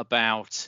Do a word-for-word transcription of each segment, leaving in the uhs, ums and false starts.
about,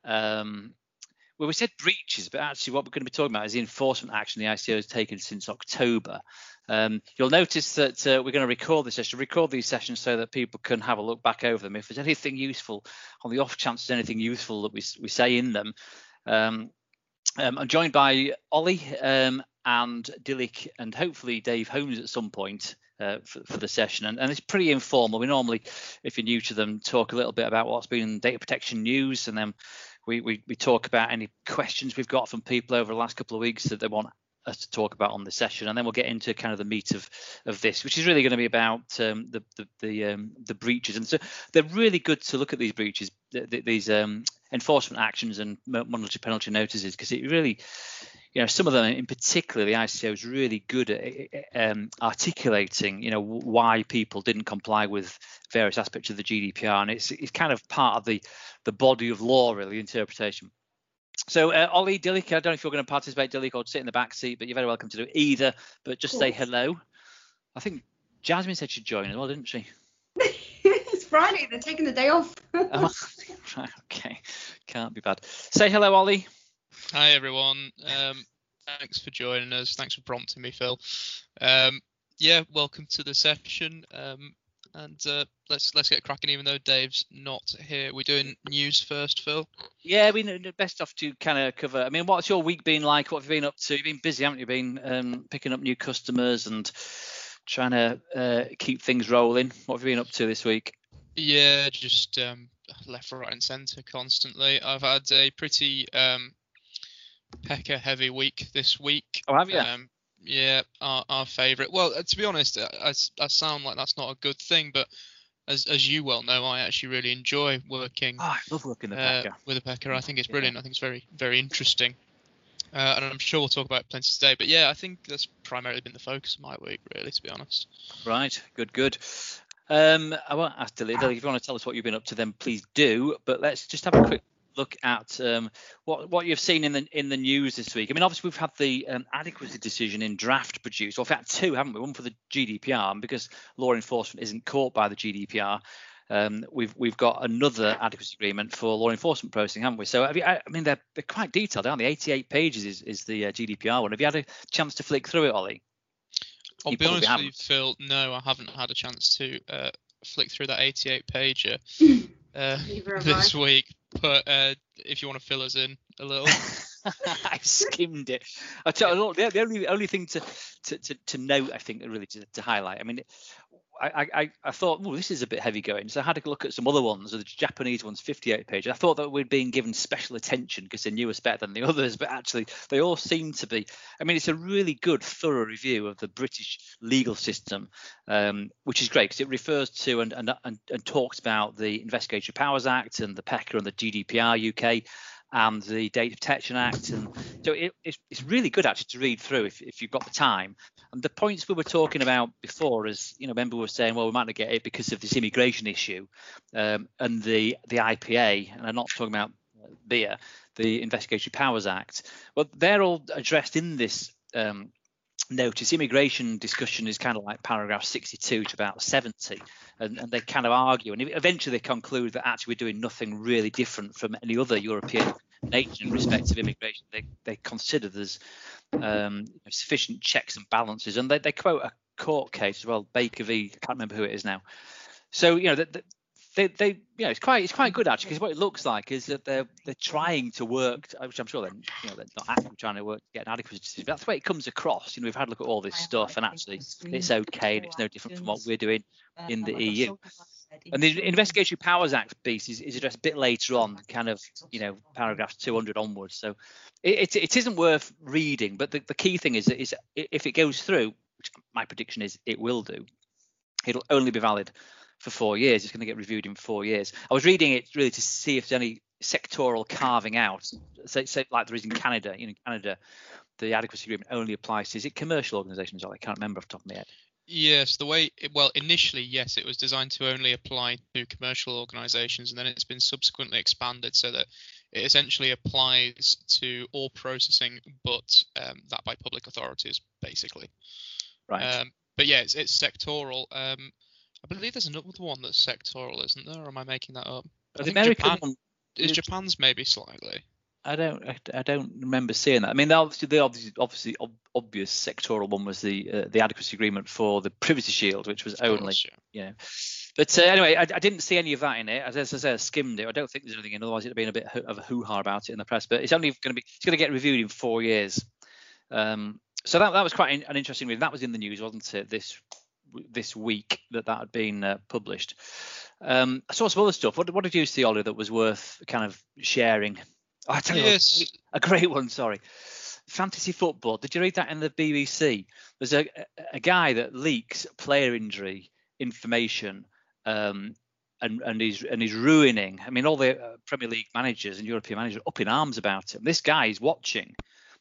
um, well, we said breaches, but actually what we're going to be talking about is the enforcement action the I C O has taken since October. Um, you'll notice that uh, we're going to record this session, record these sessions so that people can have a look back over them. If there's anything useful, on the off chance there's anything useful that we, we say in them. Um, um, I'm joined by Ollie um, and Dilek and hopefully Dave Holmes at some point uh, for, for the session. And, and it's pretty informal. We normally, if you're new to them, talk a little bit about what's been in data protection news, and then we, we, we talk about any questions we've got from people over the last couple of weeks that they want us to talk about on this session, and then we'll get into kind of the meat of of this, which is really going to be about um, the the the, um, the breaches. And so they're really good to look at these breaches, th- th- these um, enforcement actions and monetary penalty notices, because it really, you know, some of them in particular, the I C O is really good at um, articulating, you know, why people didn't comply with various aspects of the G D P R, and it's it's kind of part of the the body of law, really, interpretation. So, uh, Ollie, Dilek, I don't know if you're going to participate, Dilek, or sit in the back seat, but you're very welcome to do either. But just say hello. I think Jasmine said she'd join as well, didn't she? It's Friday. They're taking the day off. Oh, right, okay. Can't be bad. Say hello, Ollie. Hi, everyone. Um, thanks for joining us. Thanks for prompting me, Phil. Um, yeah, welcome to the session. Um, and uh, let's let's get cracking, even though Dave's not here. We're doing news first, Phil. Yeah, we know best off to kind of cover. I mean, what's your week been like? What have you been up to? You've been busy, haven't you? Been um, picking up new customers and trying to uh, keep things rolling. What have you been up to this week? Yeah, just um, left, right, and centre constantly. I've had a pretty um, P E C A heavy week this week. Oh, have you? Um, yeah, our, our favourite. Well, uh, to be honest, I, I sound like that's not a good thing, but as as you well know, I actually really enjoy working. Oh, I love working the uh, P E C A. with a P E C A. I think it's brilliant. Yeah. I think it's very very interesting. Uh, and I'm sure we'll talk about it plenty today. But yeah, I think that's primarily been the focus of my week, really, to be honest. Right, good, good. Um, I won't ask Dilek. Dilek, if you want to tell us what you've been up to, then please do. But let's just have a quick look at um, what what you've seen in the in the news this week. I mean, obviously we've had the um, adequacy decision in draft produced. Well, in fact, two, haven't we? One for the G D P R, and because law enforcement isn't caught by the G D P R, um, we've we've got another adequacy agreement for law enforcement processing, haven't we? So, have you, I, I mean, they're they're quite detailed, aren't they? eighty-eight pages is is the uh, G D P R one. Have you had a chance to flick through it, Ollie? I'll You be honest haven't. with you, Phil. No, I haven't had a chance to uh, flick through that eighty-eight pager uh, this week. But uh, if you want to fill us in a little. I skimmed it. I tell you, the, the only only thing to, to, to, to note, I think, really to, to highlight. I mean, I, I, I thought, oh, this is a bit heavy going. So I had to look at some other ones. The Japanese ones, fifty-eight pages. I thought that we'd been given special attention because they knew us better than the others, but actually they all seem to be. I mean, it's a really good, thorough review of the British legal system, um, which is great because it refers to and, and and and talks about the Investigatory Powers Act and the P E C A and the G D P R U K. And the Data Protection Act, and so it, it's, it's really good actually to read through if, if you've got the time. And the points we were talking about before, is you know, remember we were saying, well, we might not get it because of this immigration issue, um, and the the I P A, and I'm not talking about B I A, the Investigatory Powers Act. Well, they're all addressed in this um, notice. Immigration discussion is kind of like paragraph sixty-two to about seventy, and, and they kind of argue, and eventually they conclude that actually we're doing nothing really different from any other European nation in respect of immigration. They they consider there's um, sufficient checks and balances, and they, they quote a court case as well, Baker v. I can't remember who it is now. So you know that. They, they, you know, it's quite, it's quite good actually, because what it looks like is that they're, they're trying to work, which I'm sure they're, you know, they're not actually trying to work to get an adequacy decision. But that's the way it comes across. You know, we've had a look at all this stuff, and actually, it's okay, and it's no different from what we're doing in the E U. And the Investigatory Powers Act piece is, is addressed a bit later on, kind of, you know, paragraphs two hundred onwards. So it, it, it isn't worth reading, but the, the key thing is that is if it goes through, which my prediction is it will do, it'll only be valid for four years. It's going to get reviewed in four years. I was reading it really to see if there's any sectoral carving out, so, so like there is in Canada. You know, in Canada, the adequacy agreement only applies to, is it commercial organisations? I can't remember off the top of my head. Yes, the way, it, well, initially, yes, it was designed to only apply to commercial organisations, and then it's been subsequently expanded so that it essentially applies to all processing, but um, that by public authorities, basically. Right. Um, but yeah, it's, it's sectoral. Um, I believe there's another one that's sectoral, isn't there? Or am I making that up? The American Japan, one, is Japan's maybe slightly? I don't I, I don't remember seeing that. I mean, obviously the obviously obviously ob- obvious sectoral one was the uh, the adequacy agreement for the Privacy Shield, which was Of only course, yeah. you know. But uh, anyway, I, I didn't see any of that in it. As, as I said, I skimmed it. I don't think there's anything in. Otherwise, it'd have been a bit ho- of a hoo-ha about it in the press. But it's only going to be it's going to get reviewed in four years. Um, so that that was quite an interesting read. That was in the news, wasn't it? This this week that that had been uh, published. Um, I saw some other stuff. What, what did you see, Ollie, that was worth kind of sharing? Oh, I tell you Yes. what, a great one. Sorry, fantasy football. Did you read that in the B B C? There's a a guy that leaks player injury information, um, and and he's and he's ruining. I mean, all the uh, Premier League managers and European managers are up in arms about him. This guy is watching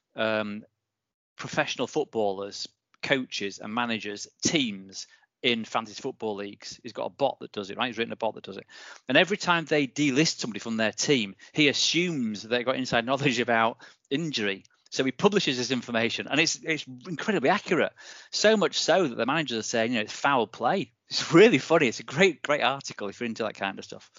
um, professional footballers, coaches, and managers, teams in fantasy football leagues. He's got a bot that does it, right? He's written a bot that does it. And every time they delist somebody from their team, he assumes they've got inside knowledge about injury. So he publishes this information, and it's it's incredibly accurate. So much so that the managers are saying, you know, it's foul play. It's really funny. It's a great, great article if you're into that kind of stuff.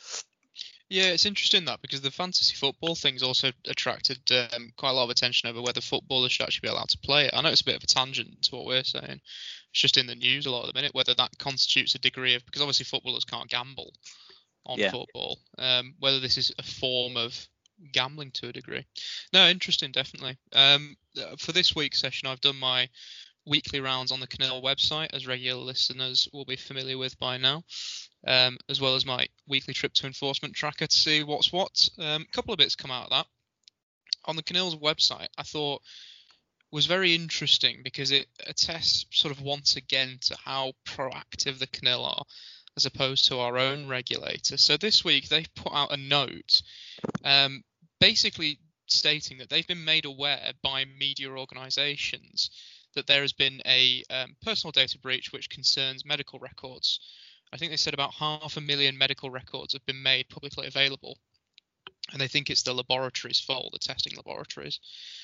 Yeah, it's interesting that because the fantasy football thing's also attracted um, quite a lot of attention over whether footballers should actually be allowed to play it. I know it's a bit of a tangent to what we're saying. It's just in the news a lot at the minute, whether that constitutes a degree of, because obviously footballers can't gamble on Yeah. football, um, whether this is a form of gambling to a degree. No, interesting, definitely. Um, for this week's session, I've done my weekly rounds on the Canal website, as regular listeners will be familiar with by now, um, as well as my weekly trip to enforcement tracker to see what's what. Um, a couple of bits come out of that. On the Canal's website, I thought was very interesting because it attests sort of once again to how proactive the C N I L are as opposed to our own regulator. So this week they've put out a note um, basically stating that they've been made aware by media organisations that there has been a um, personal data breach which concerns medical records. I think they said about half a million medical records have been made publicly available, and they think it's the laboratory's fault, the testing laboratories.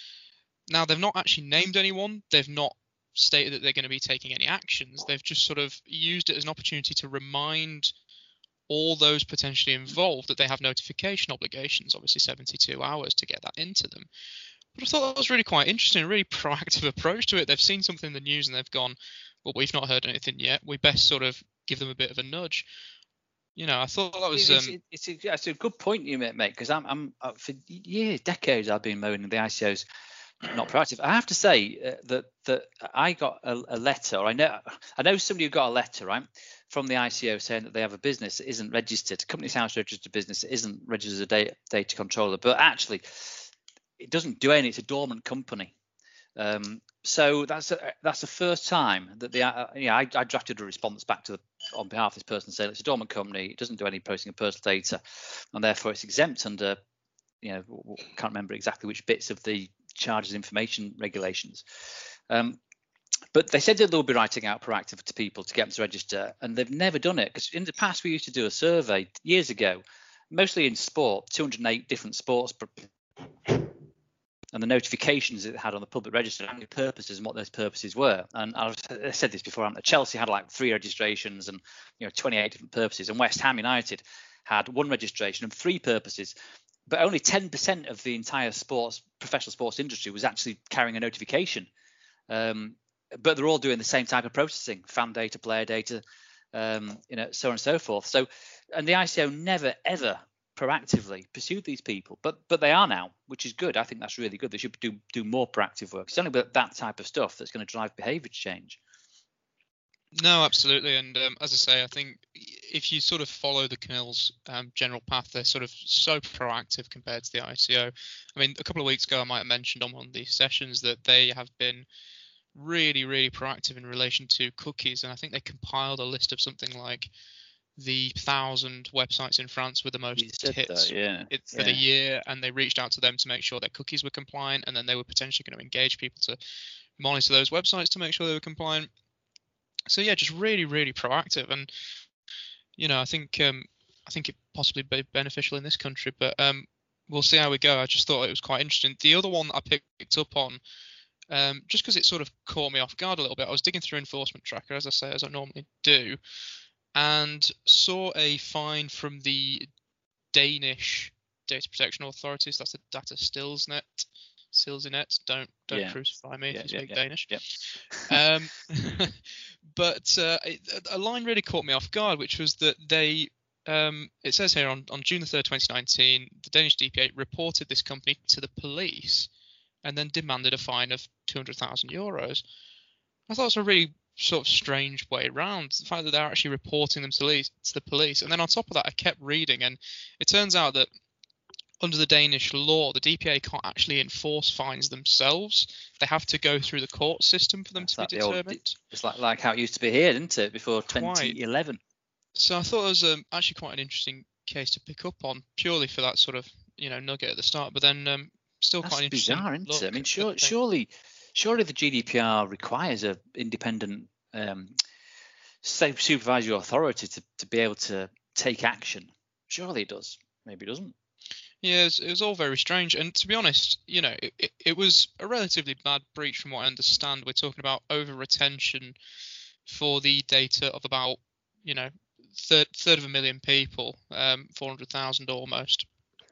Now, they've not actually named anyone. They've not stated that they're going to be taking any actions. They've just sort of used it as an opportunity to remind all those potentially involved that they have notification obligations, obviously seventy-two hours to get that into them. But I thought that was really quite interesting, a really proactive approach to it. They've seen something in the news and they've gone, well, we've not heard anything yet. We best sort of give them a bit of a nudge. You know, I thought that was... It's, Um, it's, a, it's a good point you make, mate, because I'm, I'm uh, for years, decades, I've been moaning the I C O's not proactive. I have to say uh, that that I got a, a letter, or I know I know somebody who got a letter, right, from the I C O saying that they have a business that isn't registered, Companies House registered business that isn't registered as a data, data controller, but actually it doesn't do any. It's a dormant company. Um, so that's a, that's the first time that the uh, yeah I, I drafted a response back to the on behalf of this person saying it's a dormant company. It doesn't do any posting of personal data, and therefore it's exempt under, you know, can't remember exactly which bits of the charges information regulations. Um, but they said that they'll be writing out proactive to people to get them to register, and they've never done it, because in the past we used to do a survey years ago, mostly in sport, two hundred eight different sports, and the notifications it had on the public register, and the purposes and what those purposes were. And I've said this before, Chelsea had like three registrations and, you know, twenty-eight different purposes, and West Ham United had one registration and three purposes. But only ten percent of the entire sports, professional sports industry was actually carrying a notification. Um, but they're all doing the same type of processing, fan data, player data, um, you know, so on and so forth. So, and the I C O never, ever proactively pursued these people, but but they are now, which is good. I think that's really good. They should do do more proactive work. It's only that type of stuff that's going to drive behaviour change. No, absolutely. And um, as I say, I think if you sort of follow the C N I L's um, general path, they're sort of so proactive compared to the I C O. I mean, a couple of weeks ago, I might have mentioned on one of these sessions that they have been really, really proactive in relation to cookies. And I think they compiled a list of something like the thousand websites in France with the most hits that, yeah. it, for yeah. the year. And they reached out to them to make sure their cookies were compliant. And then they were potentially going to engage people to monitor those websites to make sure they were compliant. So yeah, just really, really proactive, and you know, I think um, I think it possibly be beneficial in this country, but um, we'll see how we go. I just thought it was quite interesting. The other one I picked up on, um, just because it sort of caught me off guard a little bit, I was digging through Enforcement Tracker, as I say, as I normally do, and saw a fine from the Danish data protection authorities. That's the Data Stilsnet. Stilsnet. Don't don't Yeah. crucify me Yeah, if you yeah, speak yeah, Danish. yeah. Um, but uh, it- a line really caught me off guard, which was that they. Um, it says here on, on June the third, twenty nineteen, the Danish D P A reported this company to the police and then demanded a fine of two hundred thousand euros. I thought it was a really sort of strange way around, the fact that they're actually reporting them to, police, to the police. And then on top of that, I kept reading, and it turns out that under the Danish law, the D P A can't actually enforce fines themselves. They have to go through the court system for them It's to like be the old- determined. It's like like how it used to be here, didn't it, before twenty eleven? So I thought it was um, actually quite an interesting case to pick up on, purely for that sort of, you know, nugget at the start. But then um, still That's quite an interesting bizarre, isn't look it? I mean, at sure, things. surely, surely the G D P R requires a independent um, safe supervisory authority to, to be able to take action. Surely it does. Maybe it doesn't. Yeah, it was, it was all very strange. And to be honest, you know, it, it, it was a relatively bad breach from what I understand. We're talking about over retention for the data of about, you know, third third of a million people, um, four hundred thousand almost.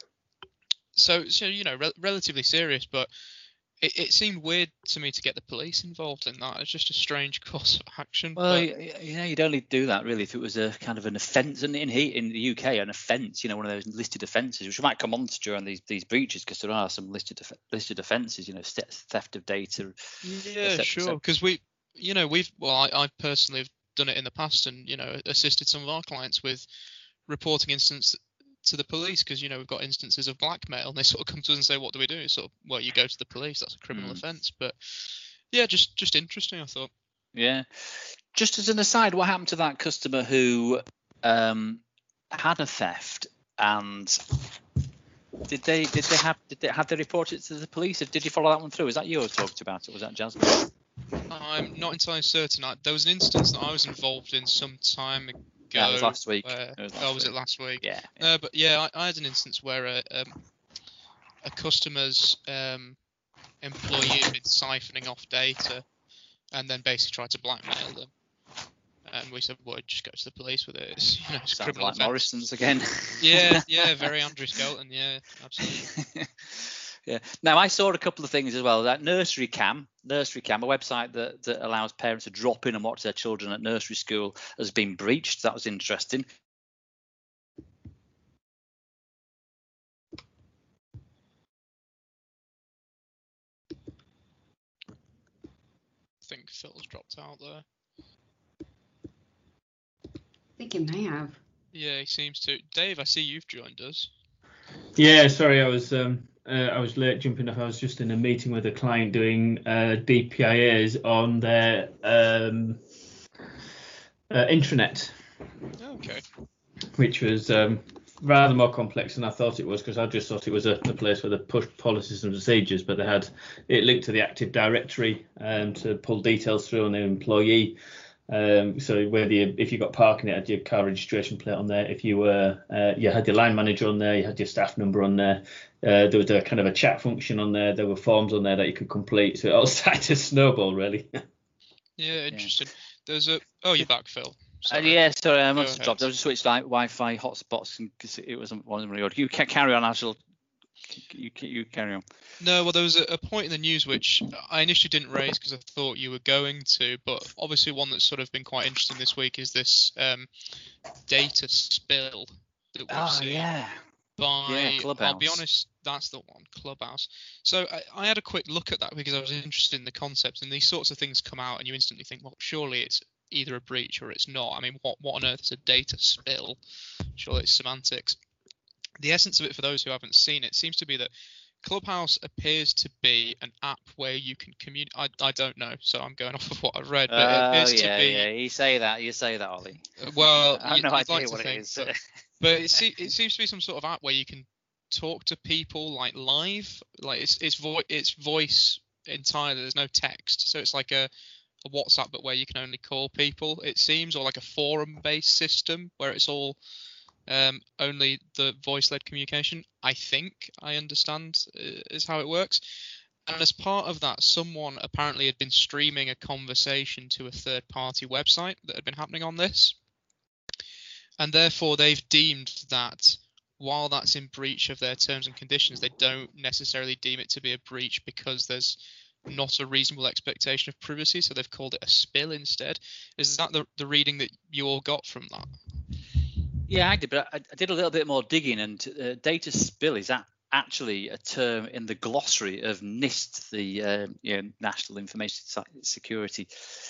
So, so you know, re- relatively serious, but it, it seemed weird to me to get the police involved in that. It's just a strange course of action. Well, but, y- you know, you'd only do that really if it was a kind of an offence. And in he- in the U K, an offence, you know, one of those listed offences, which we might come on to during these these breaches, because there are some listed off- listed offences, you know, st- theft of data. yeah, et cetera, sure. so- Because we, you know, we've, well, I, I personally have done it in the past and, you know, assisted some of our clients with reporting instance to the police because, you know, we've got instances of blackmail and they sort of come to us and say, what do we do? Sort of, well, you go to the police. That's a criminal Mm. offence. But yeah, just just interesting, I thought. Yeah. Just as an aside, what happened to that customer who um, had a theft and did they did they have did they have they reported it to the police? Did you follow that one through? Was that you who talked about it? Was that Jasmine? I'm not entirely certain. I, there was an instance that I was involved in some time ago. Yeah, it was last week. Where, It was last oh, was week. it last week? Yeah. No, but yeah, I, I had an instance where a, um, a customer's um, employee had been siphoning off data and then basically tried to blackmail them. And we said, well, just go to the police with it. It's, you know, it's a Sounds criminal like offence. Morrison's again. Yeah, yeah, very Andrew Skelton. Yeah, absolutely. Yeah. Now I saw a couple of things as well. That Nursery Cam, Nursery Cam, a website that, that allows parents to drop in and watch their children at nursery school, has been breached. That was interesting. I think Phil's dropped out there. I think it may have. Yeah, he seems to. Dave, I see you've joined us. Yeah, sorry, I was um, uh, I was late jumping off. I was just in a meeting with a client doing uh, D P I As on their um, uh, intranet, Okay. which was um, rather more complex than I thought it was, because I just thought it was a, a place where they pushed policies and procedures, but they had it linked to the Active Directory um, to pull details through on their employee. Um, so whether you, if you got parking, it had your car registration plate on there. If you were, uh, you had your line manager on there, you had your staff number on there. Uh, there was a kind of a chat function on there. There were forms on there that you could complete. So it all started to snowball, really. Yeah, interesting. There's a. Oh, you're back, Phil. Uh, Sorry. yeah, sorry, I Go must have ahead. dropped. I just switched like Wi-Fi hotspots because it wasn't wasn't really good. You can carry on, Ashel. You you carry on. No, well, there was a, a point in the news which I initially didn't raise because I thought you were going to, but obviously one that's sort of been quite interesting this week is this um, data spill that we've Oh seen yeah. by, Yeah, I'll be Clubhouse. honest, that's the one, Clubhouse. So I, I had a quick look at that because I was interested in the concept, and these sorts of things come out and you instantly think, well, surely it's either a breach or it's not. I mean, what, what on earth is a data spill? Surely it's semantics. The essence of it, for those who haven't seen it, seems to be that Clubhouse appears to be an app where you can communicate. I, I don't know, so I'm going off of what I've read, but it Oh appears yeah, to be. yeah. You say that. You say that, Ollie. Well, I have you- no you'd idea like to what it think, is. But, but it, se- it seems to be some sort of app where you can talk to people like live, like it's it's, vo- it's voice entirely. There's no text, so it's like a, a WhatsApp, but where you can only call people. It seems, or like a forum-based system where it's all um, only the voice-led communication. I think I understand uh, is how it works. And as part of that, someone apparently had been streaming a conversation to a third-party website that had been happening on this. And therefore, they've deemed that while that's in breach of their terms and conditions, they don't necessarily deem it to be a breach because there's not a reasonable expectation of privacy, so they've called it a spill instead. Is that the, the reading that you all got from that? Yeah, I did, but I, I did a little bit more digging, and uh, data spill is a, actually a term in the glossary of NIST, the uh, you know, National Information Security.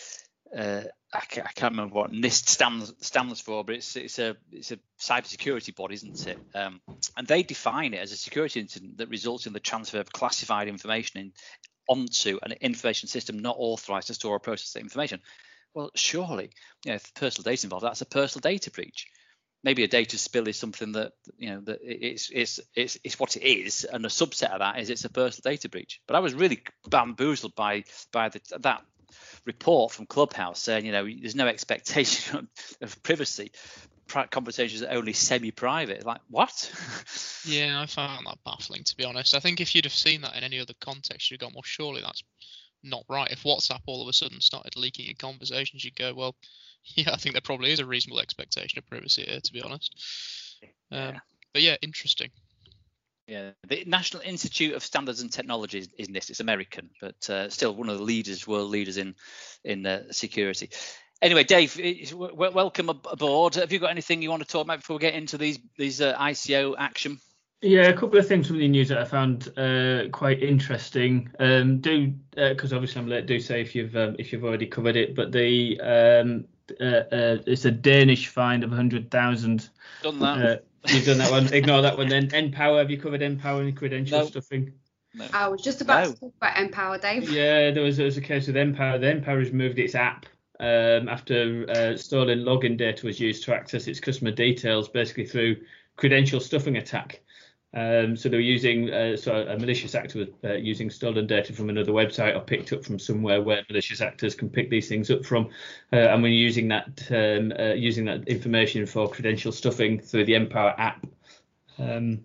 Uh, I, can't, I can't remember what NIST stands stands for, but it's it's a it's a cybersecurity body, isn't it? Um, and they define it as a security incident that results in the transfer of classified information in, onto an information system not authorized to store or process that information. Well, surely, you know, if personal data is involved, that's a personal data breach. Maybe a data spill is something that, you know, that it's it's it's it's what it is, and a subset of that is it's a personal data breach. But I was really bamboozled by by the, that report from Clubhouse saying, you know, there's no expectation of privacy. Conversations are only semi-private. Like, what? Yeah, I found that baffling, to be honest. I think if you'd have seen that in any other context, you'd have gone, well, surely that's not right. If WhatsApp all of a sudden started leaking in conversations, you'd go, well, yeah, I think there probably is a reasonable expectation of privacy here, to be honest. Um, yeah. But yeah, interesting. Yeah, the National Institute of Standards and Technology is, is NIST. It's American, but uh, still one of the leaders, world leaders in in uh, security. Anyway, Dave, w- welcome aboard. Have you got anything you want to talk about before we get into these these uh, I C O action? Yeah, a couple of things from the news that I found uh, quite interesting. Um, do because uh, obviously I'm late. Do say if you've um, if you've already covered it, but the um, uh, uh, it's a Danish fine of one hundred thousand. Done that. Uh, you've done that one. Ignore that one. Then Npower. Have you covered Npower and credential no. stuffing? No. I was just about no. to talk about Npower, Dave. Yeah, there was there was a case with Npower. The Npower has moved its app. Um, after uh, stolen login data was used to access its customer details, basically through credential stuffing attack. Um, so they were using, uh, so a malicious actor was uh, using stolen data from another website or picked up from somewhere where malicious actors can pick these things up from. Uh, and when you're using that, um, uh, using that information for credential stuffing through the Npower app. Um,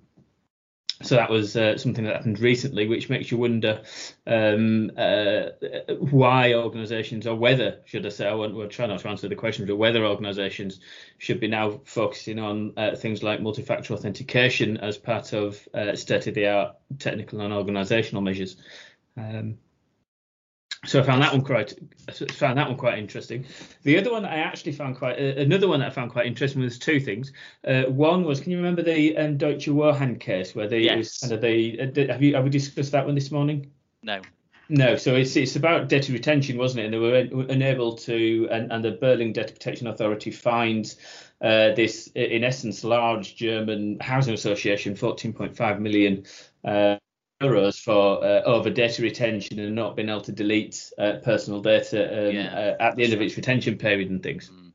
So that was uh, something that happened recently, which makes you wonder um, uh, why organisations, or whether, should I say, I won't, we'll try not to answer the question, but whether organisations should be now focusing on uh, things like multi-factor authentication as part of uh, state-of-the-art technical and organisational measures. Um, So I found that one quite found that one quite interesting. The other one that I actually found quite uh, another one that I found quite interesting was two things. Uh, one was, can you remember the um, Deutsche Wohnhand case where they yes. was kind of they uh, have you have we discussed that one this morning? No. No. So it's it's about data retention, wasn't it? And they were unable to, and, and the Berlin Data Protection Authority fined uh, this, in essence, large German housing association fourteen point five million. Uh, euros for uh, over data retention and not being able to delete uh, personal data um, yeah, uh, at the end of its retention period and things. Mm.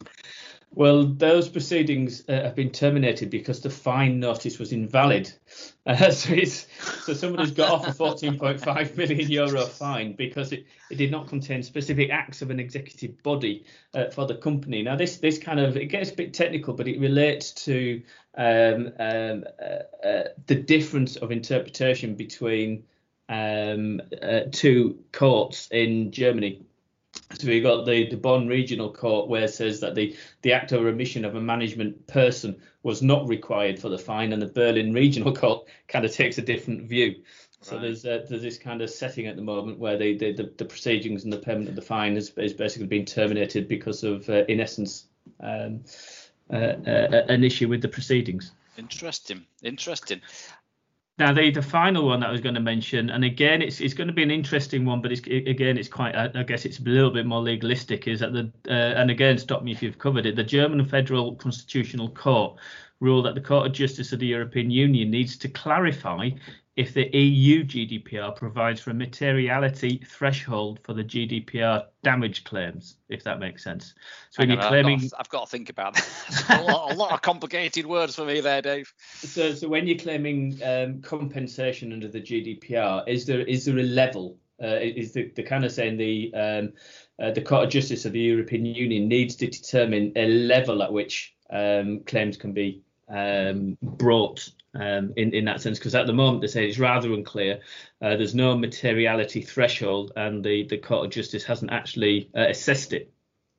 Well, those proceedings uh, have been terminated because the fine notice was invalid. Uh, so, it's, so somebody's got off a fourteen point five million euro fine because it, it did not contain specific acts of an executive body uh, for the company. Now, this this kind of, it gets a bit technical, but it relates to um, um, uh, uh, the difference of interpretation between um, uh, two courts in Germany. So we've got the, the Bonn Regional Court, where it says that the, the act or omission of a management person was not required for the fine, and the Berlin Regional Court kind of takes a different view. So right. there's uh, there's this kind of setting at the moment where they, they, the the proceedings and the payment of the fine has, has basically been terminated because of, uh, in essence, um, uh, uh, an issue with the proceedings. Interesting, interesting. Now, the, the final one that I was going to mention, and again, it's it's going to be an interesting one, but it's again, it's quite, I guess it's a little bit more legalistic, is that the, uh, and again, stop me if you've covered it, the German Federal Constitutional Court ruled that the Court of Justice of the European Union needs to clarify if the E U G D P R provides for a materiality threshold for the G D P R damage claims, if that makes sense. So when you're claiming, I've got, to, I've got to think about that. a, lot, a lot of complicated words for me there, Dave. So, so when you're claiming um, compensation under the G D P R, is there is there a level? Uh, is the, the kind of saying the um, uh, the Court of Justice of the European Union needs to determine a level at which um, claims can be um, brought um, in, in that sense, because at the moment they say it's rather unclear. Uh, there's no materiality threshold, and the, the Court of Justice hasn't actually uh, assessed it.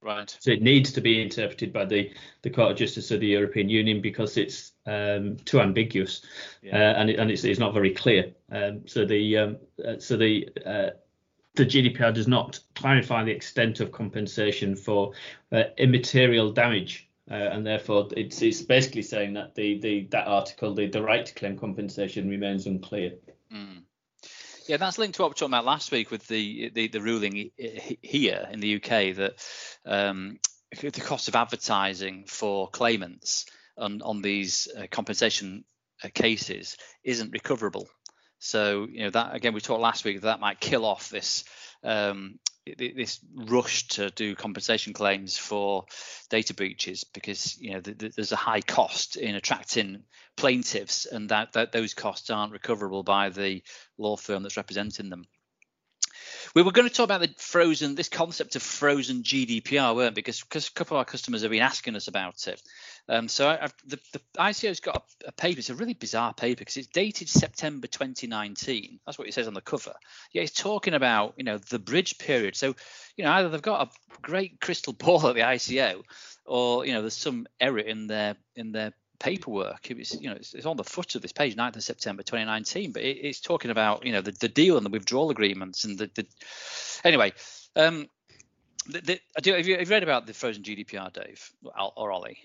Right. So it needs to be interpreted by the, the Court of Justice of the European Union because it's um, too ambiguous, Yeah. uh, and it, and it's, it's not very clear. Um, so the um, uh, so the uh, the G D P R does not clarify the extent of compensation for uh, immaterial damage, uh, and therefore it's it's basically saying that the, the that article, the, the right to claim compensation, remains unclear. Mm. Yeah, that's linked to what we were talking about last week with the the, the ruling here in the U K that um, the cost of advertising for claimants on, on these uh, compensation uh, cases isn't recoverable. So, you know, that again, we talked last week that, that might kill off this um, this rush to do compensation claims for data breaches because, you know, th- th- there's a high cost in attracting plaintiffs, and that, that those costs aren't recoverable by the law firm that's representing them. We were going to talk about the frozen, this concept of frozen G D P R, weren't we? Because, because a couple of our customers have been asking us about it. Um, so I, I've, the, the I C O's got a, a paper. It's a really bizarre paper because it's dated September twenty nineteen. That's what it says on the cover. Yeah, it's talking about, you know, the bridge period. So, you know, either they've got a great crystal ball at the I C O, or, you know, there's some error in their in their paperwork. It was, you know, it's, it's on the foot of this page, ninth of September twenty nineteen, but it, it's talking about, you know, the, the deal and the withdrawal agreements and the, the anyway. Um, the, the, have you have you read about the frozen G D P R, Dave or Ollie?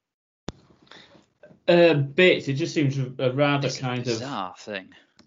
Uh, bits. It just seems a rather it's kind a bizarre of thing.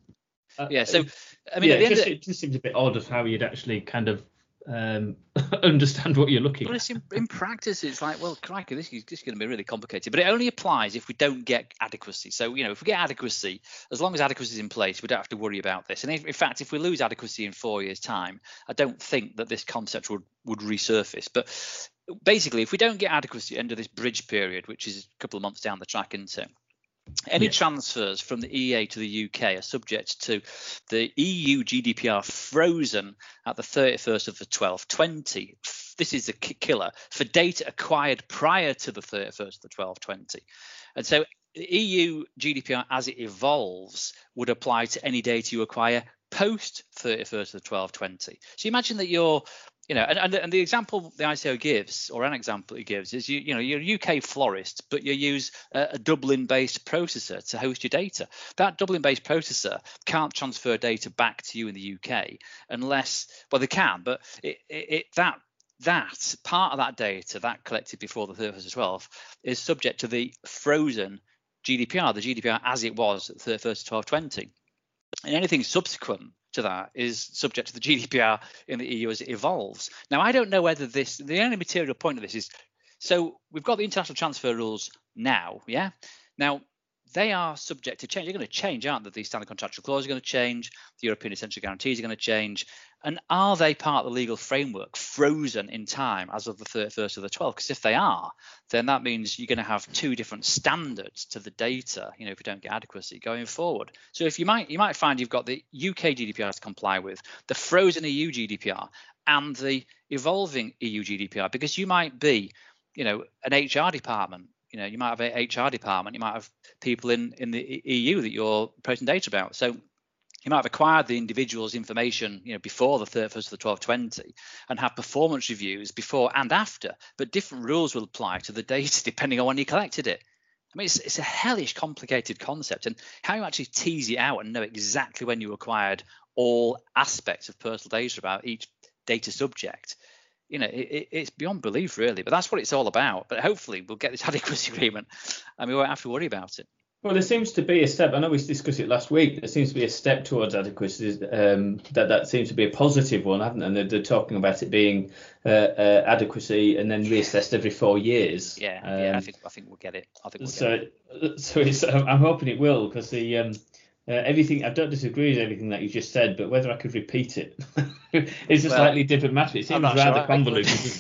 Uh, yeah. So I mean, yeah, at the it, end just, of, it just seems a bit odd of how you'd actually kind of um, understand what you're looking But at. it's in, in practice, it's like, well, crikey, this is, this is going to be really complicated. But it only applies if we don't get adequacy. So, you know, if we get adequacy, as long as adequacy is in place, we don't have to worry about this. And if, in fact, if we lose adequacy in four years' time, I don't think that this concept would, would resurface. But basically, if we don't get adequacy under this bridge period, which is a couple of months down the track into, any Yeah. transfers from the E A to the U K are subject to the E U G D P R frozen at the thirty-first of the twelfth twenty. This is a killer for data acquired prior to the thirty-first of the twelfth twenty. And so the E U G D P R as it evolves would apply to any data you acquire post thirty-first of the twelfth twenty. So imagine that you're, you know, and, and, and the example the I C O gives, or an example it gives, is you, you know, you're a U K florist, but you use a, a Dublin-based processor to host your data. That Dublin-based processor can't transfer data back to you in the U K unless, well, they can, but it, it, it that that part of that data that collected before the thirty-first of the twelfth is subject to the frozen G D P R, the G D P R as it was at the thirty-first of twelve twenty. And anything subsequent to that is subject to the G D P R in the E U as it evolves. Now, I don't know whether this, the only material point of this is, so we've got the international transfer rules now, yeah? Now, they are subject to change. They're going to change, aren't they? The standard contractual clause are going to change. The European essential guarantees are going to change. And are they part of the legal framework frozen in time as of the thirty-first of the twelfth? Because if they are, then that means you're going to have two different standards to the data, you know, if you don't get adequacy going forward. So if you might, you might find you've got the U K G D P R to comply with, the frozen E U G D P R, and the evolving E U G D P R, because you might be, you know, an H R department. You know, you might have a H R department, you might have people in, in the E U that you're posting data about. So you might have acquired the individual's information, you know, before the thirty-first of the twelfth twenty and have performance reviews before and after, but different rules will apply to the data depending on when you collected it. I mean, it's, it's a hellish complicated concept, and how you actually tease it out and know exactly when you acquired all aspects of personal data about each data subject, you know, it, it's beyond belief, really. But that's what it's all about. But hopefully we'll get this adequacy agreement and we won't have to worry about it. Well, there seems to be a step. I know we discussed it last week. There seems to be a step towards adequacy. Um, that that seems to be a positive one, haven't they? And they're, they're talking about it being uh, uh, adequacy and then reassessed every four years. Yeah, um, yeah. I think I think we'll get it. I think we'll so, get it. so it's. I'm hoping it will, because the um, uh, everything. I don't disagree with everything that you just said, but whether I could repeat it is a Well, slightly different matter. It seems I'm not rather sure I convoluted.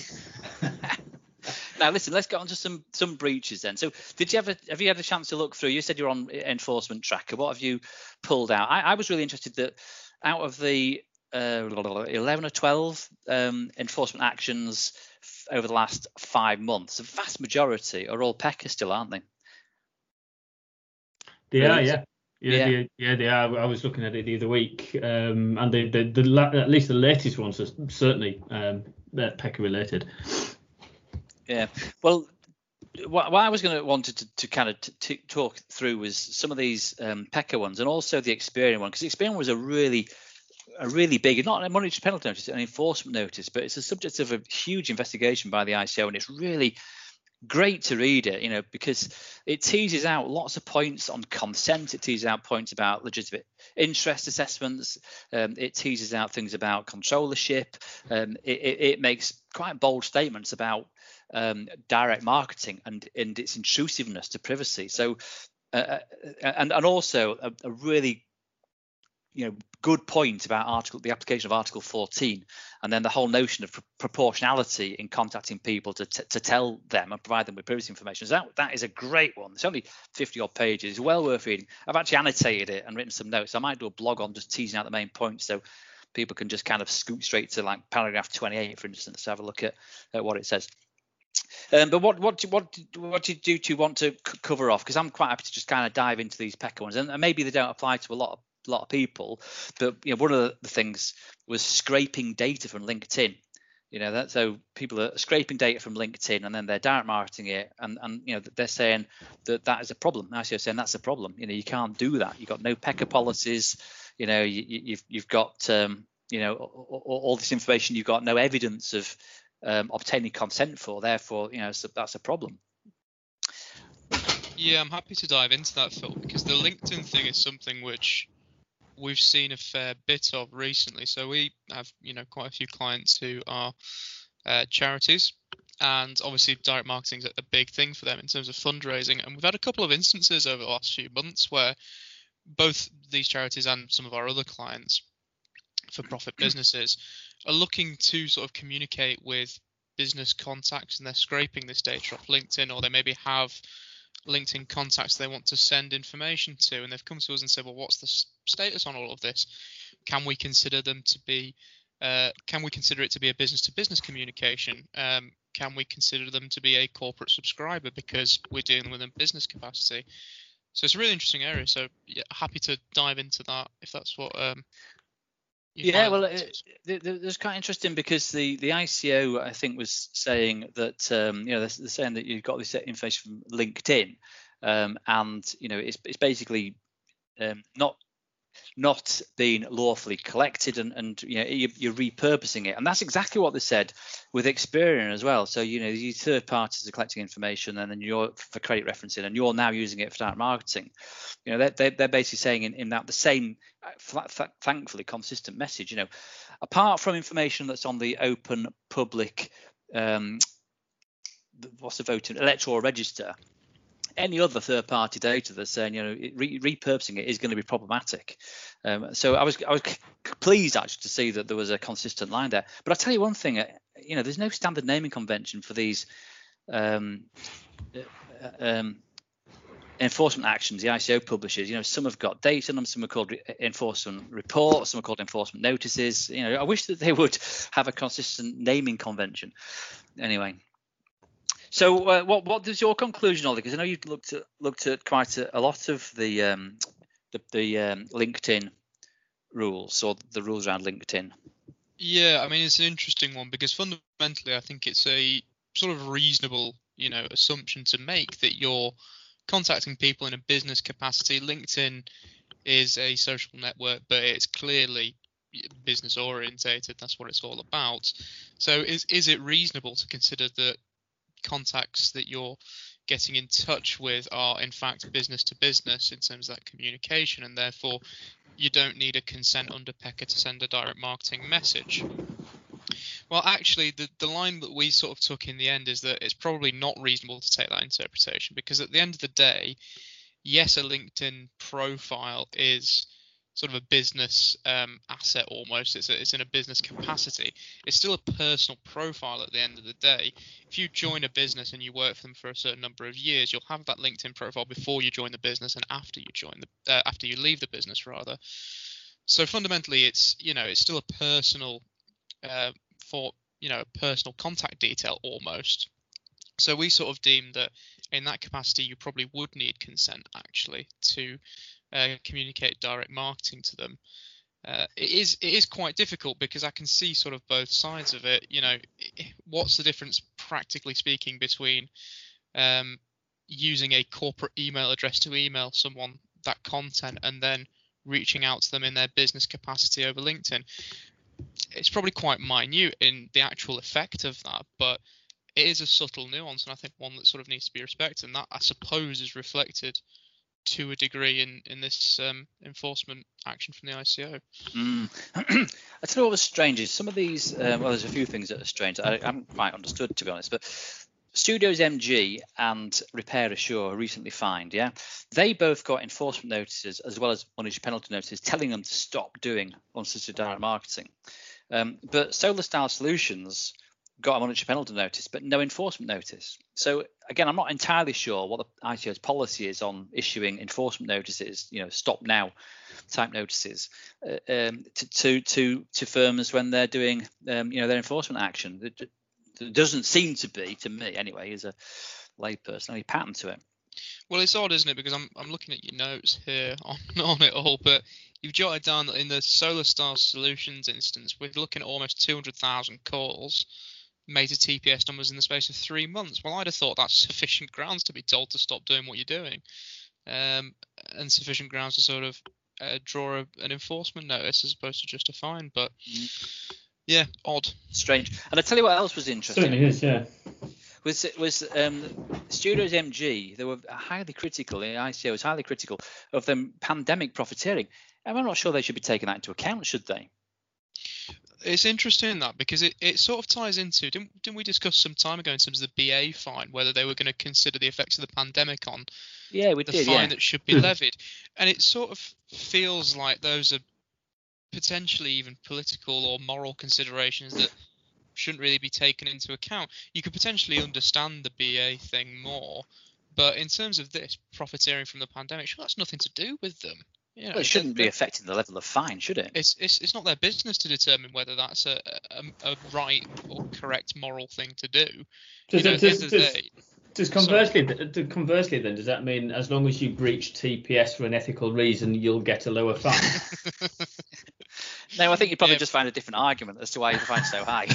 Now, listen, let's get on to some some breaches then. So did you ever have you had a chance to look through? You said you're on Enforcement Tracker. What have you pulled out? I, I was really interested that out of the uh, eleven or twelve um, enforcement actions f- over the last five months, the vast majority are all P E C A still, aren't they? They Really? are, yeah. Yeah, Yeah. They, yeah, they are. I was looking at it the other week, um, and the, the, the la- at least the latest ones are certainly um, they're P E C A related. Yeah. Well, what, what I was going to wanted to, to kind of t- t- talk through was some of these um, Pekka ones, and also the Experian one, because the Experian was a really a really big, not a monetary penalty notice, an enforcement notice, but it's a subject of a huge investigation by the I C O, and it's really great to read it, you know, because it teases out lots of points on consent. It teases out points about legitimate interest assessments. Um, it teases out things about controllership. Um, it, it, it makes quite bold statements about um, direct marketing and, and its intrusiveness to privacy. So, uh, and and also a, a really you know good point about article the application of Article fourteen, and then the whole notion of pr- proportionality in contacting people to t- to tell them and provide them with privacy information. So that that is a great one. It's only fifty odd pages. It's well worth reading. I've actually annotated it and written some notes. I might do a blog on just teasing out the main points so people can just kind of scoot straight to like paragraph twenty-eight, for instance, to have a look at, at what it says. Um, but what what what what did you two want to c- cover off? Because I'm quite happy to just kind of dive into these Pekka ones, and, and maybe they don't apply to a lot of a lot of people. But you know, one of the things was scraping data from LinkedIn. You know, that so people are scraping data from LinkedIn and then they're direct marketing it, and and you know they're saying that that is a problem. I C O saying that's a problem. You know, you can't do that. You've got no Pekka policies. You know, you, you've you've got um, you know all, all this information. You've got no evidence of Um, obtaining consent for, therefore, you know, so that's a problem. Yeah, I'm happy to dive into that, Phil, because the LinkedIn thing is something which we've seen a fair bit of recently. So we have, you know, quite a few clients who are uh, charities, and obviously direct marketing is a big thing for them in terms of fundraising. And we've had a couple of instances over the last few months where both these charities and some of our other clients, for-profit businesses, are looking to sort of communicate with business contacts, and they're scraping this data off LinkedIn, or they maybe have LinkedIn contacts they want to send information to, and they've come to us and said, well, what's the status on all of this? Can we consider them to be uh, can we consider it to be a business-to-business communication? Um, can we consider them to be a corporate subscriber because we're dealing with a business capacity? So it's a really interesting area. So yeah, happy to dive into that if that's what um, Yeah, well, it, it, it's quite interesting because the, the I C O, I think, was saying that, um, you know, they're, they're saying that you've got this information from LinkedIn, um, and, you know, it's, it's basically um, not not being lawfully collected, and, and you know, you, you're repurposing it. And that's exactly what they said with Experian as well. So, you know, these third parties are collecting information, and then you're for credit referencing, and you're now using it for direct marketing. You know, they're, they're, they're basically saying in, in that the same, thankfully, consistent message. You know, apart from information that's on the open public, um, what's the voting electoral register, any other third-party data that's saying, you know, re- repurposing it is going to be problematic. Um, so I was I was pleased actually to see that there was a consistent line there. But I'll tell you one thing, you know, there's no standard naming convention for these um, um, enforcement actions the I C O publishes. You know, some have got dates in them, some are called re- enforcement reports, some are called enforcement notices. You know, I wish that they would have a consistent naming convention. Anyway. So, uh, what what is your conclusion, Ollie? Because I know you've looked at looked at quite a, a lot of the um, the, the um, LinkedIn rules, or the rules around LinkedIn. Yeah, I mean, it's an interesting one because fundamentally, I think it's a sort of reasonable, you know, assumption to make that you're contacting people in a business capacity. LinkedIn is a social network, but it's clearly business orientated. That's what it's all about. So, is is it reasonable to consider that contacts that you're getting in touch with are in fact business to business in terms of that communication, and therefore you don't need a consent under Pekka to send a direct marketing message? Well, actually, the, the line that we sort of took in the end is that it's probably not reasonable to take that interpretation, because at the end of the day, yes, a LinkedIn profile is sort of a business um, asset almost. It's, a, it's in a business capacity. It's still a personal profile at the end of the day. If you join a business and you work for them for a certain number of years, you'll have that LinkedIn profile before you join the business and after you join the uh, after you leave the business rather. So fundamentally, it's you know it's still a personal uh, for you know a personal contact detail almost. So we sort of deemed that in that capacity, you probably would need consent actually to Uh, communicate direct marketing to them. Uh, it is it is quite difficult because I can see sort of both sides of it. You know, what's the difference practically speaking, between um, using a corporate email address to email someone that content and then reaching out to them in their business capacity over LinkedIn. It's probably quite minute in the actual effect of that, but it is a subtle nuance, and I think one that sort of needs to be respected, and that I suppose is reflected to a degree in in this um, enforcement action from the I C O. Mm. I tell you what was strange is some of these. Um, well, there's a few things that are strange. I, I haven't quite understood, to be honest. But Studios M G and Repair Assure recently fined. Yeah, they both got enforcement notices as well as monetary penalty notices telling them to stop doing unsolicited direct marketing. Um, but Solar Style Solutions got a monetary penalty notice, but no enforcement notice. So again, I'm not entirely sure what the I C O's policy is on issuing enforcement notices, you know, stop now type notices uh, um, to, to to to firms when they're doing, um, you know, their enforcement action. It, it doesn't seem to be, to me anyway, as a layperson, any pattern to it. Well, it's odd, isn't it? Because I'm I'm looking at your notes here on, on it all, but you've jotted down that in the Solar Style Solutions instance, we're looking at almost two hundred thousand calls made to T P S numbers in the space of three months. Well, I'd have thought that's sufficient grounds to be told to stop doing what you're doing, um, and sufficient grounds to sort of uh, draw a, an enforcement notice as opposed to just a fine. But yeah, odd, strange. And I tell you what else was interesting. Certainly is, yeah. Was was um, Studios M G? They were highly critical. The I C O was highly critical of them pandemic profiteering. And I'm not sure they should be taking that into account, should they? It's interesting that because it, it sort of ties into didn't didn't we discuss some time ago in terms of the B A fine, whether they were going to consider the effects of the pandemic on yeah we the did, fine yeah. that should be levied, and it sort of feels like those are potentially even political or moral considerations that shouldn't really be taken into account. You could potentially understand the B A thing more, but in terms of this profiteering from the pandemic, sure, that's nothing to do with them. You know, well, it shouldn't be affecting the level of fine, should it? It's it's it's not their business to determine whether that's a a, a right or correct moral thing to do. Does, you know, it, at the does, end of the does, day, does conversely, th- conversely, then, does that mean as long as you breach T P S for an ethical reason, you'll get a lower fine? No, I think you probably Yeah. just find a different argument as to why the fine's so high.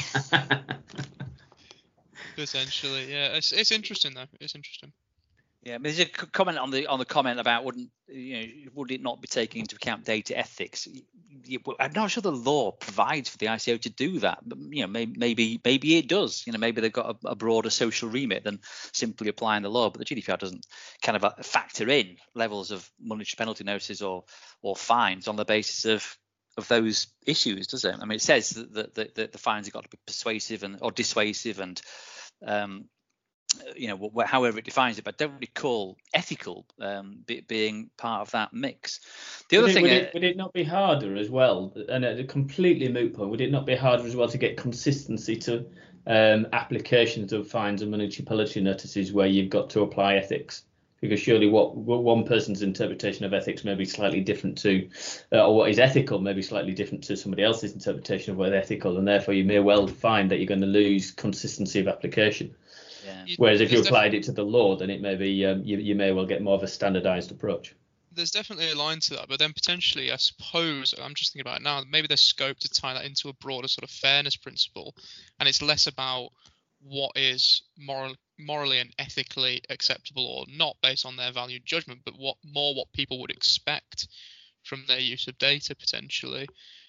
Potentially, yeah. It's it's interesting though. It's interesting. Yeah, I mean, there's a c- comment on the on the comment about wouldn't you know would it not be taking into account data ethics? Y- y- well, I'm not sure the law provides for the I C O to do that, but you know maybe maybe, maybe it does. You know maybe they've got a, a broader social remit than simply applying the law. But the G D P R doesn't kind of uh, factor in levels of monetary penalty notices or or fines on the basis of of those issues, does it? I mean, it says that the the, the fines have got to be persuasive and or dissuasive and um, you know, wh- however it defines it, but I don't recall ethical um, be, being part of that mix. The other would, it, thing, would, uh, it, would it not be harder as well, and at a completely moot point, would it not be harder as well to get consistency to um, applications of fines and monetary penalty notices where you've got to apply ethics? Because surely what, what one person's interpretation of ethics may be slightly different to, uh, or what is ethical may be slightly different to somebody else's interpretation of what is ethical, and therefore you may well find that you're going to lose consistency of application. yeah. You- Whereas if you there's def- applied it to the law, then it may be um, you, you may well get more of a standardised approach. There's definitely a line to that, but then potentially, I suppose, I'm just thinking about it now, maybe there's scope to tie that into a broader sort of fairness principle, and it's less about what is moral, morally and ethically acceptable or not based on their valued judgment, but what more what people would expect from their use of data potentially.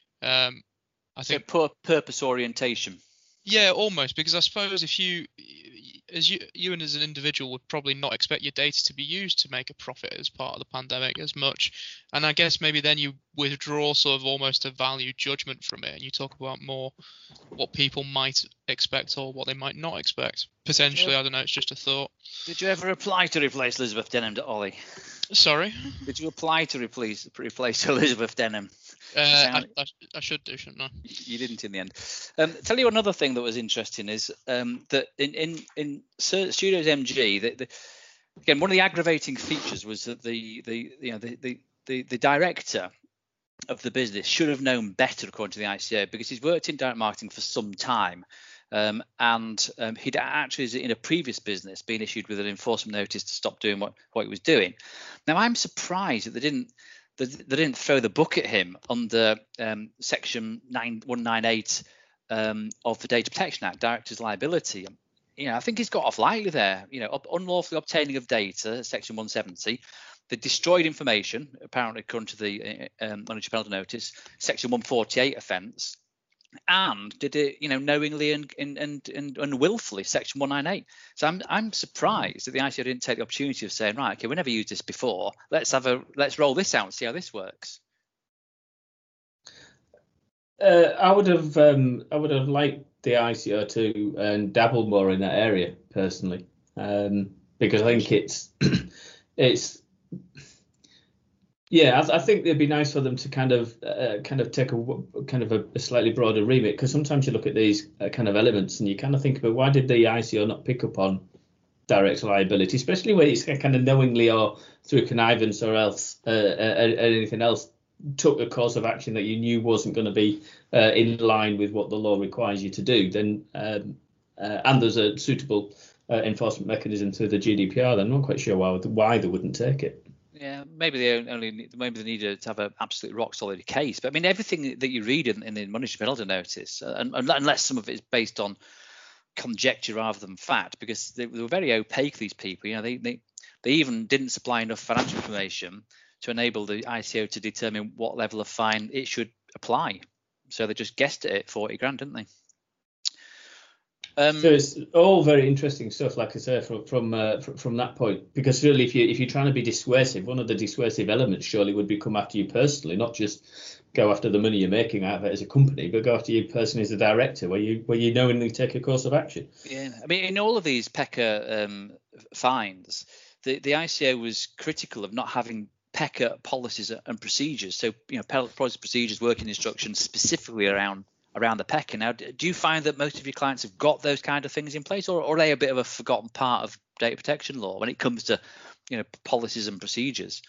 Um, I So think, pur- purpose orientation. yeah, almost, because I suppose if you, as you, you and as an individual would probably not expect your data to be used to make a profit as part of the pandemic as much, and I guess maybe then you withdraw sort of almost a value judgment from it, and you talk about more what people might expect or what they might not expect. Potentially, Yeah. I don't know. It's just a thought. Did you ever apply to replace Elizabeth Denham, Ollie? Sorry, Did you apply to replace replace Elizabeth Denham? uh, I, Sound- I, I should do, shouldn't I? You didn't in the end. Um, tell you another thing that was interesting is um, that in in in Studios M G, the, the, again one of the aggravating features was that the the you know the the, the, the director of the business should have known better, according to the I C O, because he's worked in direct marketing for some time. Um, and um, he'd actually, in a previous business, been issued with an enforcement notice to stop doing what, what he was doing. Now, I'm surprised that they didn't they, they didn't throw the book at him under um, Section nine one nine eight um, of the Data Protection Act, Directors' Liability. you know, I think he's got off lightly there. You know, up, unlawfully obtaining of data, section one seventy. The destroyed information, apparently according to the um, monetary penalty notice, section one forty-eight offence, and did it, you know, knowingly and and and, and, and willfully, section one ninety-eight. So I'm I'm surprised that the I C O didn't take the opportunity of saying, right, okay, we never used this before. Let's have a let's roll this out and see how this works. Uh, I would have um, I would have liked the I C O to um, dabble more in that area personally, um, because I think it's it's yeah I, I think it'd be nice for them to kind of uh, kind of take a kind of a, a slightly broader remit, because sometimes you look at these uh, kind of elements and you kind of think about why did the I C O not pick up on direct liability, especially when it's kind of knowingly or through connivance or else uh, uh, anything else took a course of action that you knew wasn't going to be uh, in line with what the law requires you to do, then um, uh, and there's a suitable uh, enforcement mechanism through the G D P R, then I'm not quite sure why why they wouldn't take it. Yeah, maybe they only need, maybe they need to have an absolute rock solid case. But I mean, everything that you read in, in the monetary penalty notice, uh, and, unless some of it is based on conjecture rather than fact, because they, they were very opaque, these people. You know, they they they even didn't supply enough financial information to enable the I C O to determine what level of fine it should apply. So they just guessed at it, forty grand, didn't they? Um, so it's all very interesting stuff, like I say, from from uh, from, from that point. Because really, if you if you're trying to be dissuasive, one of the dissuasive elements surely would be come after you personally, not just go after the money you're making out of it as a company, but go after you personally as a director, where you where you knowingly take a course of action. Yeah, I mean, in all of these PECA um, fines, the the I C O was critical of not having PECA policies and procedures. So, you know, policy procedures, working instructions specifically around around the PECA. Now, do you find that most of your clients have got those kind of things in place, or, or are they a bit of a forgotten part of data protection law when it comes to, you know, policies and procedures?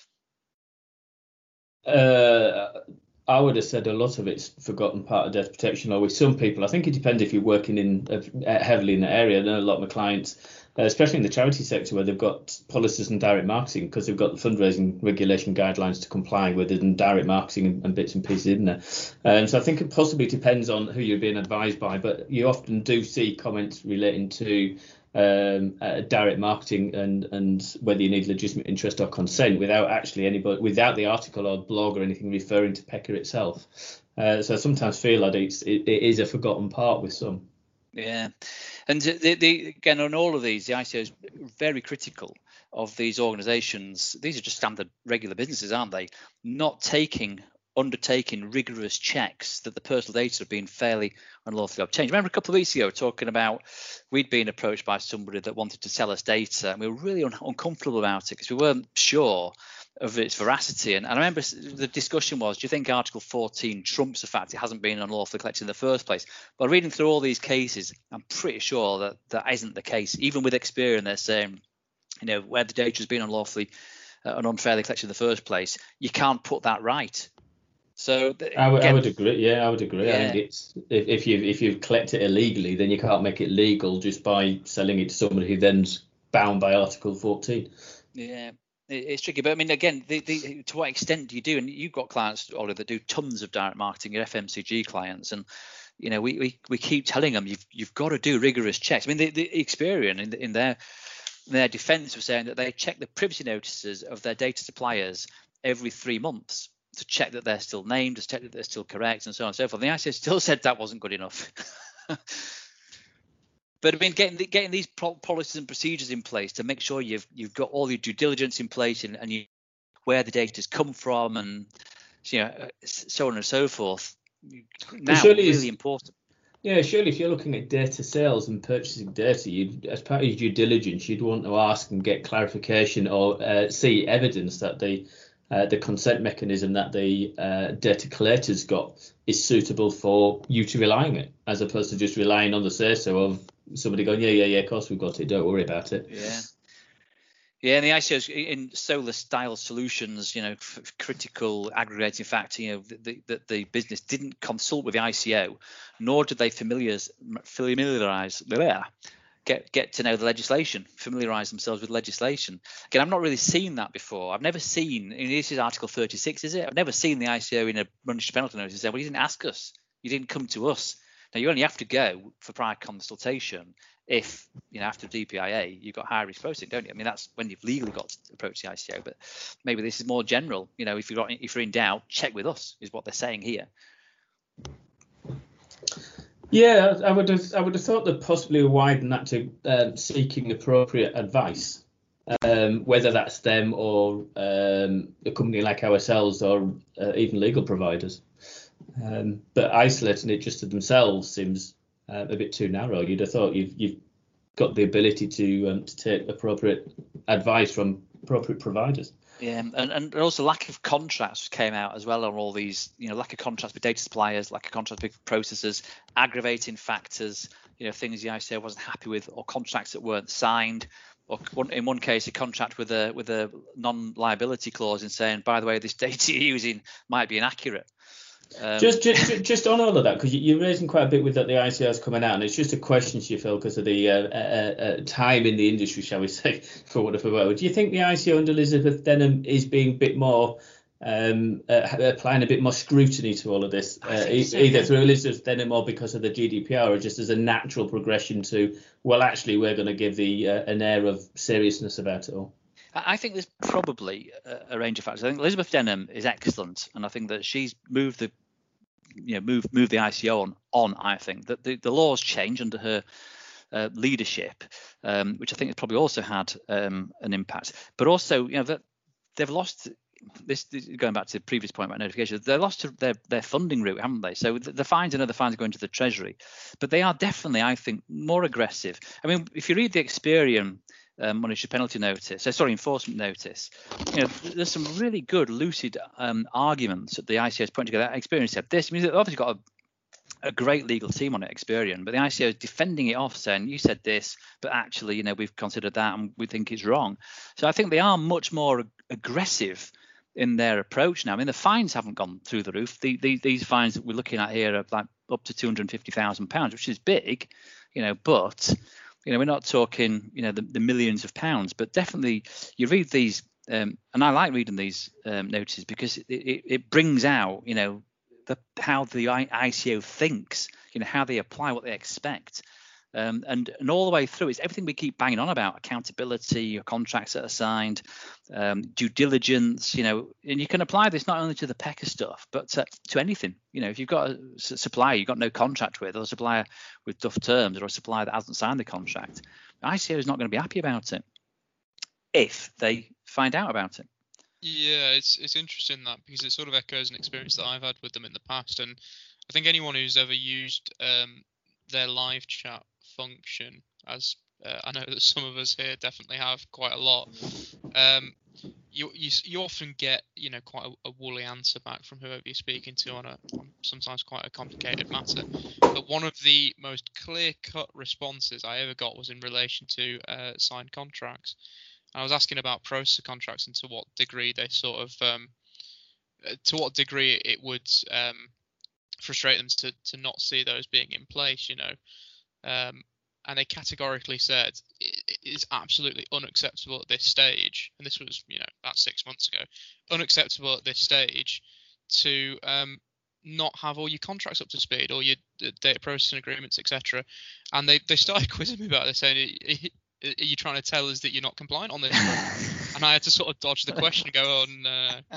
Uh, I would have said a lot of it's forgotten part of data protection law with some people. I think it depends if you're working in uh, heavily in the area. I know a lot of my clients, uh, especially in the charity sector, where they've got policies and direct marketing, because they've got fundraising regulation guidelines to comply with it, and direct marketing and, and bits and pieces in there. Um, so I think it possibly depends on who you're being advised by, but you often do see comments relating to um uh, direct marketing and and whether you need legitimate interest or consent without actually anybody without the article or blog or anything referring to PECA itself. Uh, so I sometimes feel like it's it, it is a forgotten part with some. Yeah, and the, the, again, on all of these, the I C O is very critical of these organisations. These are just standard regular businesses, aren't they? Not taking undertaking rigorous checks that the personal data have been fairly unlawfully obtained. Remember a couple of weeks ago talking about we'd been approached by somebody that wanted to sell us data, and we were really un- uncomfortable about it because we weren't sure of its veracity. And, and I remember the discussion was, do you think Article fourteen trumps the fact it hasn't been unlawfully collected in the first place? But reading through all these cases, I'm pretty sure that that isn't the case. Even with Experian, they're saying, you know, where the data has been unlawfully uh, and unfairly collected in the first place, you can't put that right. So th- I, w- again, I would agree. Yeah, I would agree. Yeah. I think it's if, if you if you collect it illegally, then you can't make it legal just by selling it to somebody who then's bound by Article fourteen. Yeah, it, it's tricky. But I mean, again, the, the, to what extent do you do? And you've got clients, Ollie, that do tons of direct marketing, your F M C G clients, and you know, we we, we keep telling them you've you've got to do rigorous checks. I mean, the, the Experian in, in their in their defence was saying that they check the privacy notices of their data suppliers every three months. To check that they're still named, to check that they're still correct, and so on and so forth. And the I C O still said that wasn't good enough. But I mean, getting the, getting these pro- policies and procedures in place to make sure you've you've got all your due diligence in place, and, and you where the data's come from, and you know, so on and so forth. Now, really is, important. Yeah, surely if you're looking at data sales and purchasing data, you as part of your due diligence, you'd want to ask and get clarification or uh, see evidence that the Uh, the consent mechanism that the uh, data collector's got is suitable for you to rely on it, as opposed to just relying on the say-so of somebody going, yeah, yeah, yeah, of course we've got it, don't worry about it. Yeah. Yeah, and the I C Os in solar style solutions, you know, f- critical aggregating factor, you know, that the, the, the business didn't consult with the I C O, nor did they familiarize, familiarize, bleh, get get to know the legislation, familiarize themselves with legislation. Again, I've not really seen that before. I've never seen, and this is Article thirty-six, is it? I've never seen the I C O in a monetary penalty notice say, well, you didn't ask us, you didn't come to us Now, you only have to go for prior consultation if, you know, after D P I A, you've got high risk processing, don't you? I mean, that's when you've legally got to approach the I C O, but maybe this is more general. You know, if you've got, if you're in doubt, check with us, is what they're saying here. Yeah, I would have, I would have thought they'd possibly widen that to um, seeking appropriate advice, um, whether that's them or um, a company like ourselves or uh, even legal providers. Um, but isolating it just to themselves seems uh, a bit too narrow. You'd have thought you've you've got the ability to um, to take appropriate advice from appropriate providers. Yeah, and, and also lack of contracts came out as well on all these, you know, lack of contracts with data suppliers, lack of contracts with processors, aggravating factors, you know, things the I C O wasn't happy with, or contracts that weren't signed, or one, in one case a contract with a with a non-liability clause in saying, by the way, this data you're using might be inaccurate. Um, just, just, just on all of that, because you're raising quite a bit with that the I C O is coming out, and it's just a question to you, Phil, because of the uh, uh, uh, time in the industry, shall we say, for whatever word. Do you think the I C O under Elizabeth Denham is being a bit more, um, uh, applying a bit more scrutiny to all of this, uh, e- so, either yeah. through Elizabeth Denham or because of the G D P R, or just as a natural progression to, well, actually, we're going to give the uh, an air of seriousness about it all? I think there's probably a range of factors. I think Elizabeth Denham is excellent, and I think that she's moved the, you know, moved moved the I C O on. On I think that the, the laws change under her uh, leadership, um, which I think has probably also had um, an impact. But also, you know, that they've lost this, this. Going back to the previous point about notifications, they lost their their funding route, haven't they? So the, the fines and other fines are going to the Treasury, but they are definitely, I think, more aggressive. I mean, if you read the Experian Um, monetary penalty notice, so sorry, enforcement notice, you know, there's some really good, lucid um, arguments that the I C O is putting together. Experian said this. I mean, they've obviously got a, a great legal team on it, Experian, but the I C O is defending it off, saying you said this, but actually, you know, we've considered that and we think it's wrong. So I think they are much more aggressive in their approach now. I mean, the fines haven't gone through the roof. The, the, these fines that we're looking at here are like up to two hundred fifty thousand pounds, which is big, you know, but you know, we're not talking, you know, the, the millions of pounds, but definitely you read these, um, and I like reading these um, notices because it, it, it brings out, you know, the, how the I C O thinks, you know, how they apply what they expect. Um, and, and all the way through, it's everything we keep banging on about: accountability, contracts that are signed, um, due diligence, you know, and you can apply this not only to the P E C A stuff, but to, to anything. You know, if you've got a supplier you've got no contract with, or a supplier with tough terms, or a supplier that hasn't signed the contract, the I C O is not going to be happy about it if they find out about it. Yeah, it's it's interesting that, because it sort of echoes an experience that I've had with them in the past, and I think anyone who's ever used um, their live chat function, as uh, I know that some of us here definitely have quite a lot, um, you, you you often get, you know, quite a, a woolly answer back from whoever you're speaking to on a on sometimes quite a complicated matter. But one of the most clear-cut responses I ever got was in relation to uh, signed contracts. I was asking about processor contracts and to what degree they sort of um, to what degree it would um, frustrate them to to not see those being in place, you know. Um, and they categorically said it, it is absolutely unacceptable at this stage, and this was, you know, about six months ago, unacceptable at this stage to um, not have all your contracts up to speed, or your data processing agreements, et cetera. And they, they started quizzing me about this, saying, are you trying to tell us that you're not compliant on this? And I had to sort of dodge the question and go on. Uh,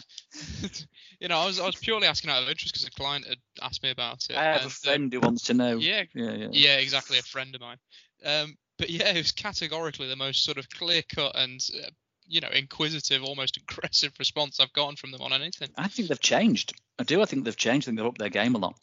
you know, I was I was purely asking out of interest because a client had asked me about it. I have and, a friend um, who wants to know. Yeah, yeah, yeah, yeah, exactly, a friend of mine. Um, but yeah, it was categorically the most sort of clear-cut and uh, you know, inquisitive, almost aggressive response I've gotten from them on anything. I think they've changed. I do. I think they've changed. I think they've upped their game a lot.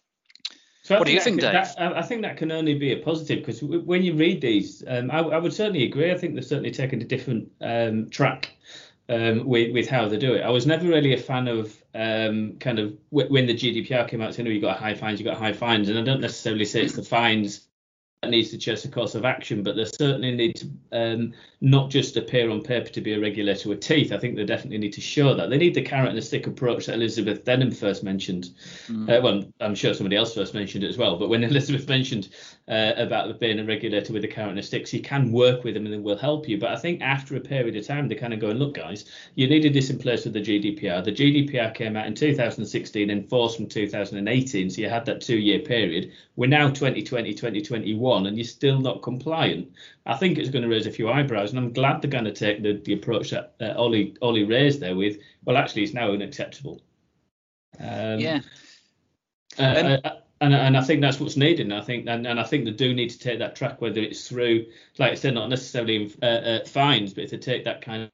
So what do you think, can, Dave? That, I think that can only be a positive, because w- when you read these, um, I, I would certainly agree. I think they've certainly taken a different um, track um, with, with how they do it. I was never really a fan of um, kind of w- when the G D P R came out saying, oh, you got high fines, you got high fines. And I don't necessarily say it's the fines needs to chase a course of action, but they certainly need to um, not just appear on paper to be a regulator with teeth. I think they definitely need to show that. They need the carrot and the stick approach that Elizabeth Denham first mentioned. Mm. Uh, well, I'm sure somebody else first mentioned it as well, but when Elizabeth mentioned uh, about being a regulator with a carrot and a stick, so you can work with them and they will help you. But I think after a period of time, they're kind of going, look, guys, you needed this in place with the G D P R. The G D P R came out in two thousand sixteen, enforced from two thousand eighteen, so you had that two-year period. We're now twenty twenty, twenty twenty-one, and you're still not compliant. I think it's going to raise a few eyebrows, and I'm glad they're going to take the, the approach that uh, Ollie Ollie raised there with, well, actually, it's now unacceptable. Um, yeah. Uh, and, uh, and and I think that's what's needed. And I think and, and I think they do need to take that track, whether it's through, like I said, not necessarily uh, uh, fines, but if they take that kind of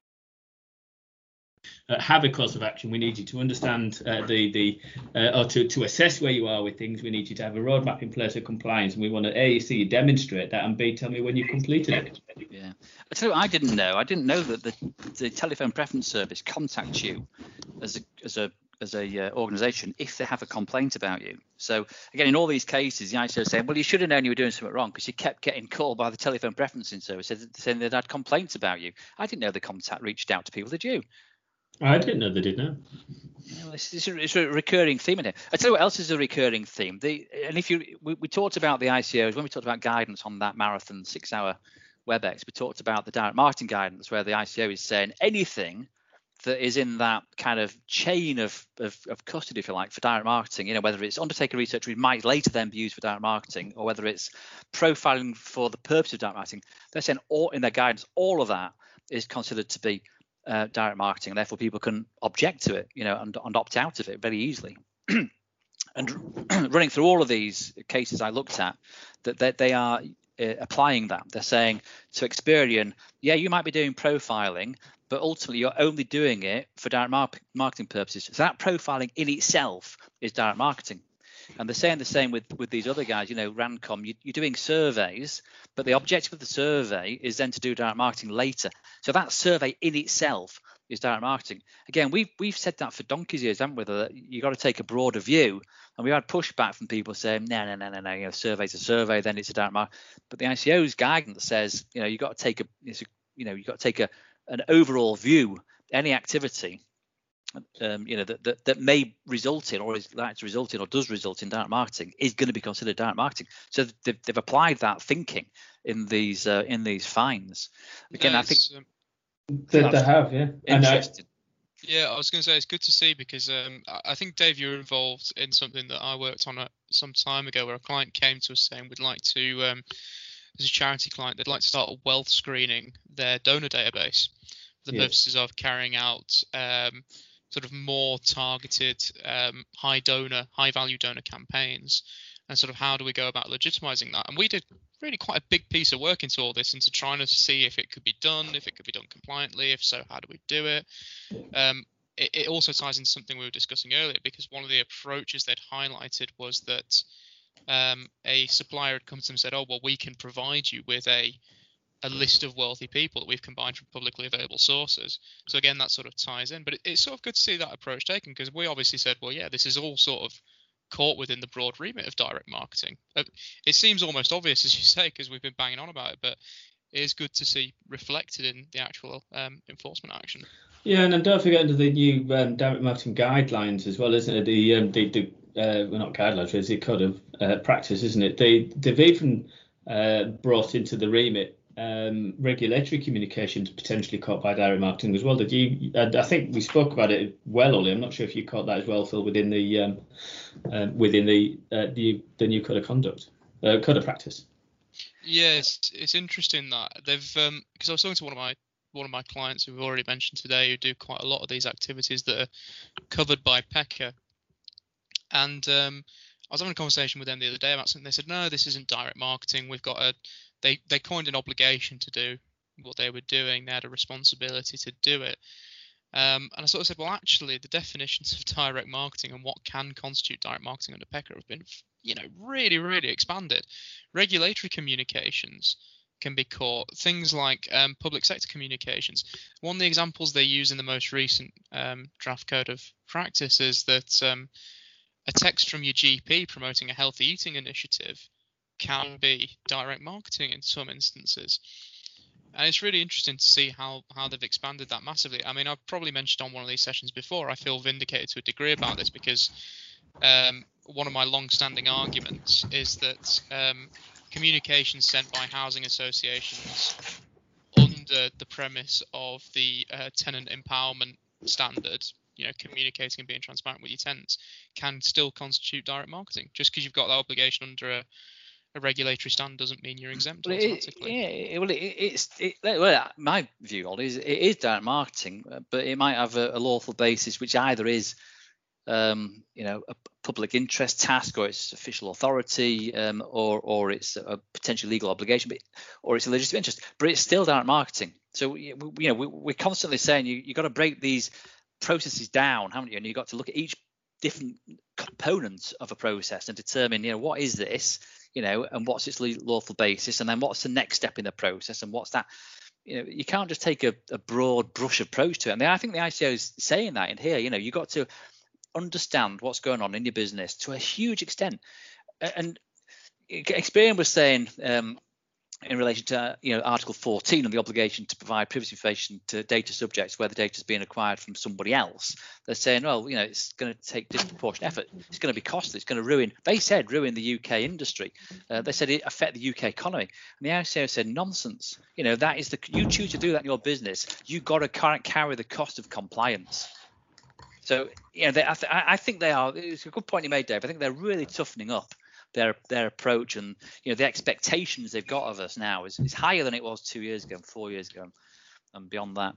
Uh, have a course of action, we need you to understand uh, the the uh, or to, to assess where you are with things. We need you to have a roadmap in place of compliance, and we want to A, see you demonstrate that, and B, tell me when you completed it. Yeah, I tell you what, I didn't know. I didn't know that the the telephone preference service contacts you as a as a as a uh, organisation if they have a complaint about you. So again, in all these cases, the I C O is saying, well, you should have known you were doing something wrong because you kept getting called by the telephone preferencing service saying they'd had complaints about you. I didn't know the contact reached out to people. Did you? I didn't know they did now. Well, it's, it's, a, it's a recurring theme in here. I tell you what else is a recurring theme. The, and if you, we, we talked about the I C Os when we talked about guidance on that marathon six-hour WebEx. We talked about the direct marketing guidance where the I C O is saying anything that is in that kind of chain of, of, of custody, if you like, for direct marketing. You know, whether it's undertaker research, which might later then be used for direct marketing, or whether it's profiling for the purpose of direct marketing. They're saying all in their guidance, all of that is considered to be Uh, direct marketing, and therefore people can object to it, you know, and, and opt out of it very easily. And running through all of these cases I looked at, that, that they are uh, applying that. They're saying to Experian, yeah, you might be doing profiling, but ultimately you're only doing it for direct mar- marketing purposes. So that profiling in itself is direct marketing. And they're saying the same with, with these other guys, you know, Rancom, you, you're doing surveys, but the objective of the survey is then to do direct marketing later. So that survey in itself is direct marketing. Again, we've, we've said that for donkey's years, haven't we, that you've got to take a broader view. And we had pushback from people saying, no, no, no, no, no, you know, survey's a survey, then it's a direct marketing. But the I C O's guidance says, you know, you've got to take a, it's a you know, you've got to take a, an overall view, any activity Um, you know that, that that may result in, or is likely to result in, or does result in direct marketing, is going to be considered direct marketing. So they've, they've applied that thinking in these uh, in these fines. Again, no, I think um, they, they have, yeah. Interesting. And I, yeah, I was going to say it's good to see because um, I think, Dave, you're involved in something that I worked on a, some time ago, where a client came to us saying we'd like to, um, as a charity client, they'd like to start a wealth screening their donor database for the Yes. purposes of carrying out um, sort of more targeted, um, high donor, high value donor campaigns, and sort of how do we go about legitimizing that? And we did really quite a big piece of work into all this, into trying to see if it could be done, if it could be done compliantly, if so, how do we do it? Um, it, it also ties into something we were discussing earlier, because one of the approaches they'd highlighted was that um, a supplier had come to them and said, oh, well, we can provide you with a a list of wealthy people that we've combined from publicly available sources. So again, that sort of ties in, but it, it's sort of good to see that approach taken, because we obviously said, well, yeah, this is all sort of caught within the broad remit of direct marketing. It seems almost obvious, as you say, because we've been banging on about it, but it is good to see reflected in the actual um, enforcement action. Yeah, and then don't forget under the new um, direct marketing guidelines as well, isn't it? The um, the, the uh, well, not guidelines, it's the code of uh, practice, isn't it? They they've even uh, brought into the remit um, regulatory communications potentially caught by direct marketing as well. Did you? Uh, I think we spoke about it well, Ollie. I'm not sure if you caught that as well, Phil, within the um, uh, within the uh, the the new code of conduct, uh, code of practice. Yeah, it's, it's interesting that they've um because I was talking to one of my one of my clients who we've already mentioned today, who do quite a lot of these activities that are covered by P E C A, and um I was having a conversation with them the other day about something. They said, no, this isn't direct marketing. We've got a they they coined an obligation to do what they were doing. They had a responsibility to do it. Um, and I sort of said, well, actually, the definitions of direct marketing and what can constitute direct marketing under P E C A have been, you know, really, really expanded. Regulatory communications can be caught. Things like um, public sector communications. One of the examples they use in the most recent um, draft code of practice is that um, a text from your G P promoting a healthy eating initiative can be direct marketing in some instances. And it's really interesting to see how, how they've expanded that massively. I mean, I've probably mentioned on one of these sessions before, I feel vindicated to a degree about this because um, one of my long-standing arguments is that um, communication sent by housing associations under the premise of the uh, tenant empowerment standard, you know, communicating and being transparent with your tenants, can still constitute direct marketing. Just because you've got that obligation under a a regulatory stand doesn't mean you're exempt well, automatically. It, yeah, well, it, it's it, well, my view on it is it is direct marketing, but it might have a, a lawful basis, which either is, um, you know, a public interest task, or it's official authority, um, or or it's a potential legal obligation, but or it's a legitimate interest. But it's still direct marketing. So you know, we, we're constantly saying you you got to break these processes down, haven't you? And you've got to look at each different component of a process and determine, you know, what is this, you know, and what's its lawful basis, and then what's the next step in the process, and what's that. You know, you can't just take a, a broad brush approach to it. And I think the I C O is saying that in here. You know, you've got to understand what's going on in your business to a huge extent. And Experian was saying, um, in relation to, you know, Article fourteen and the obligation to provide privacy information to data subjects where the data is being acquired from somebody else, they're saying, well, you know, it's going to take disproportionate effort. It's going to be costly. It's going to ruin, they said, ruin the U K industry. Uh, they said it affect the U K economy. And the I C O said, nonsense. You know, that is the, you choose to do that in your business, you got to carry the cost of compliance. So, you know, they, I, th- I think they are, it's a good point you made, Dave. I think they're really toughening up their their approach, and you know the expectations they've got of us now is, is higher than it was two years ago, four years ago, and beyond that.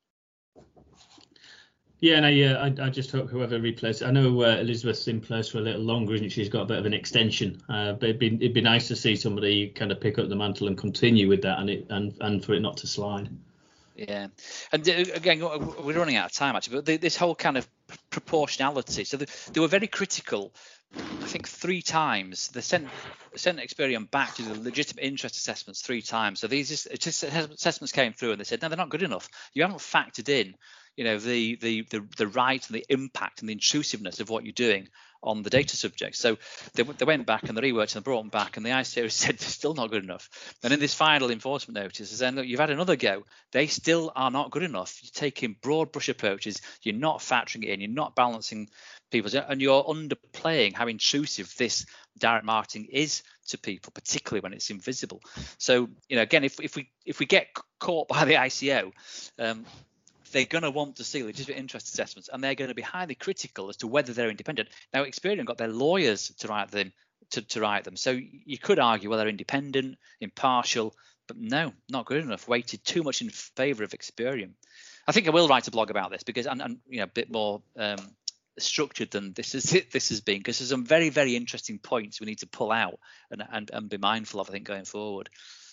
Yeah, and I, uh, I, I just hope whoever replaces. I know uh, Elizabeth's in place for a little longer, isn't she? She's got a bit of an extension, uh, but it'd be it'd be nice to see somebody kind of pick up the mantle and continue with that, and it and and for it not to slide. Yeah, and again, we're running out of time actually, but this whole kind of proportionality. So they, they were very critical. I think three times they sent sent Experian back to the legitimate interest assessments three times. So these just, assessments came through and they said, no, they're not good enough. You haven't factored in, you know, the the the, the right and the impact and the intrusiveness of what you're doing on the data subject. So they, they went back and they reworked and they brought them back, and the I C O said they're still not good enough. And in this final enforcement notice, they said, look, you've had another go. They still are not good enough. You're taking broad brush approaches. You're not factoring it in. You're not balancing people's, and you're underplaying how intrusive this direct marketing is to people, particularly when it's invisible. So, you know, again, if if we if we get caught by the I C O, um, they're going to want to see legitimate interest assessments, and they're going to be highly critical as to whether they're independent. Now, Experian got their lawyers to write them, to, to write them. So you could argue, well, they're independent, impartial, but no, not good enough. Weighted too much in favour of Experian. I think I will write a blog about this because, and, and you know, a bit more um, structured than this is this has been, because there's some very, very interesting points we need to pull out and and, and be mindful of, I think, going forward.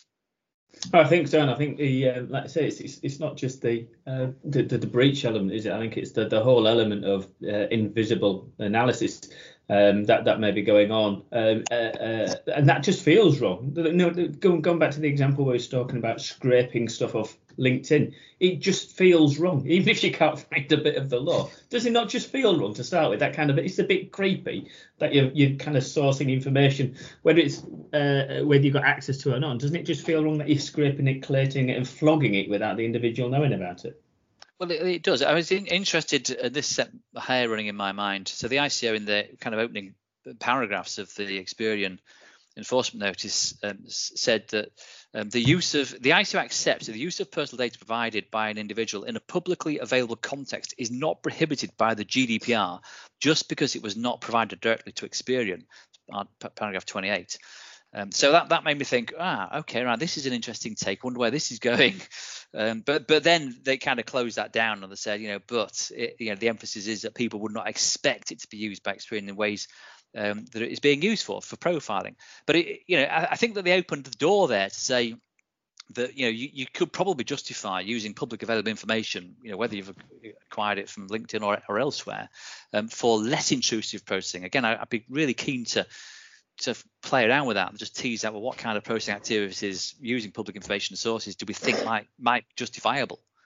I think so, and I think the uh, like I say, it's, it's it's not just the, uh, the the the breach element, is it? I think it's the the whole element of uh, invisible analysis um, that that may be going on, um, uh, uh, and that just feels wrong. No, going going back to the example where we was talking about scraping stuff off LinkedIn, it just feels wrong, even if you can't find a bit of the law. Does it not just feel wrong to start with? That kind of, it's a bit creepy that you're you're kind of sourcing information, whether it's uh, whether you've got access to it or not. Doesn't it just feel wrong that you're scraping it, collating it, and flogging it without the individual knowing about it? Well, it, it does. I was in, interested. Uh, this set hair running in my mind. So the I C O, in the kind of opening paragraphs of the Experian enforcement notice, um, said that um, the use of the I C O accepts that the use of personal data provided by an individual in a publicly available context is not prohibited by the G D P R just because it was not provided directly to Experian. Uh, paragraph twenty-eight. Um, so that, that made me think, ah, okay, right, this is an interesting take. I wonder where this is going. Um, but but then they kind of closed that down and they said, you know, but it, you know, the emphasis is that people would not expect it to be used by Experian in ways um, that it is being used for, for profiling. But, it, you know, I, I think that they opened the door there to say that, you know, you, you could probably justify using public available information, you know, whether you've acquired it from LinkedIn or, or elsewhere, um, for less intrusive processing. Again, I, I'd be really keen to to play around with that and just tease out, well, what kind of processing activities using public information sources do we think might might justifiable?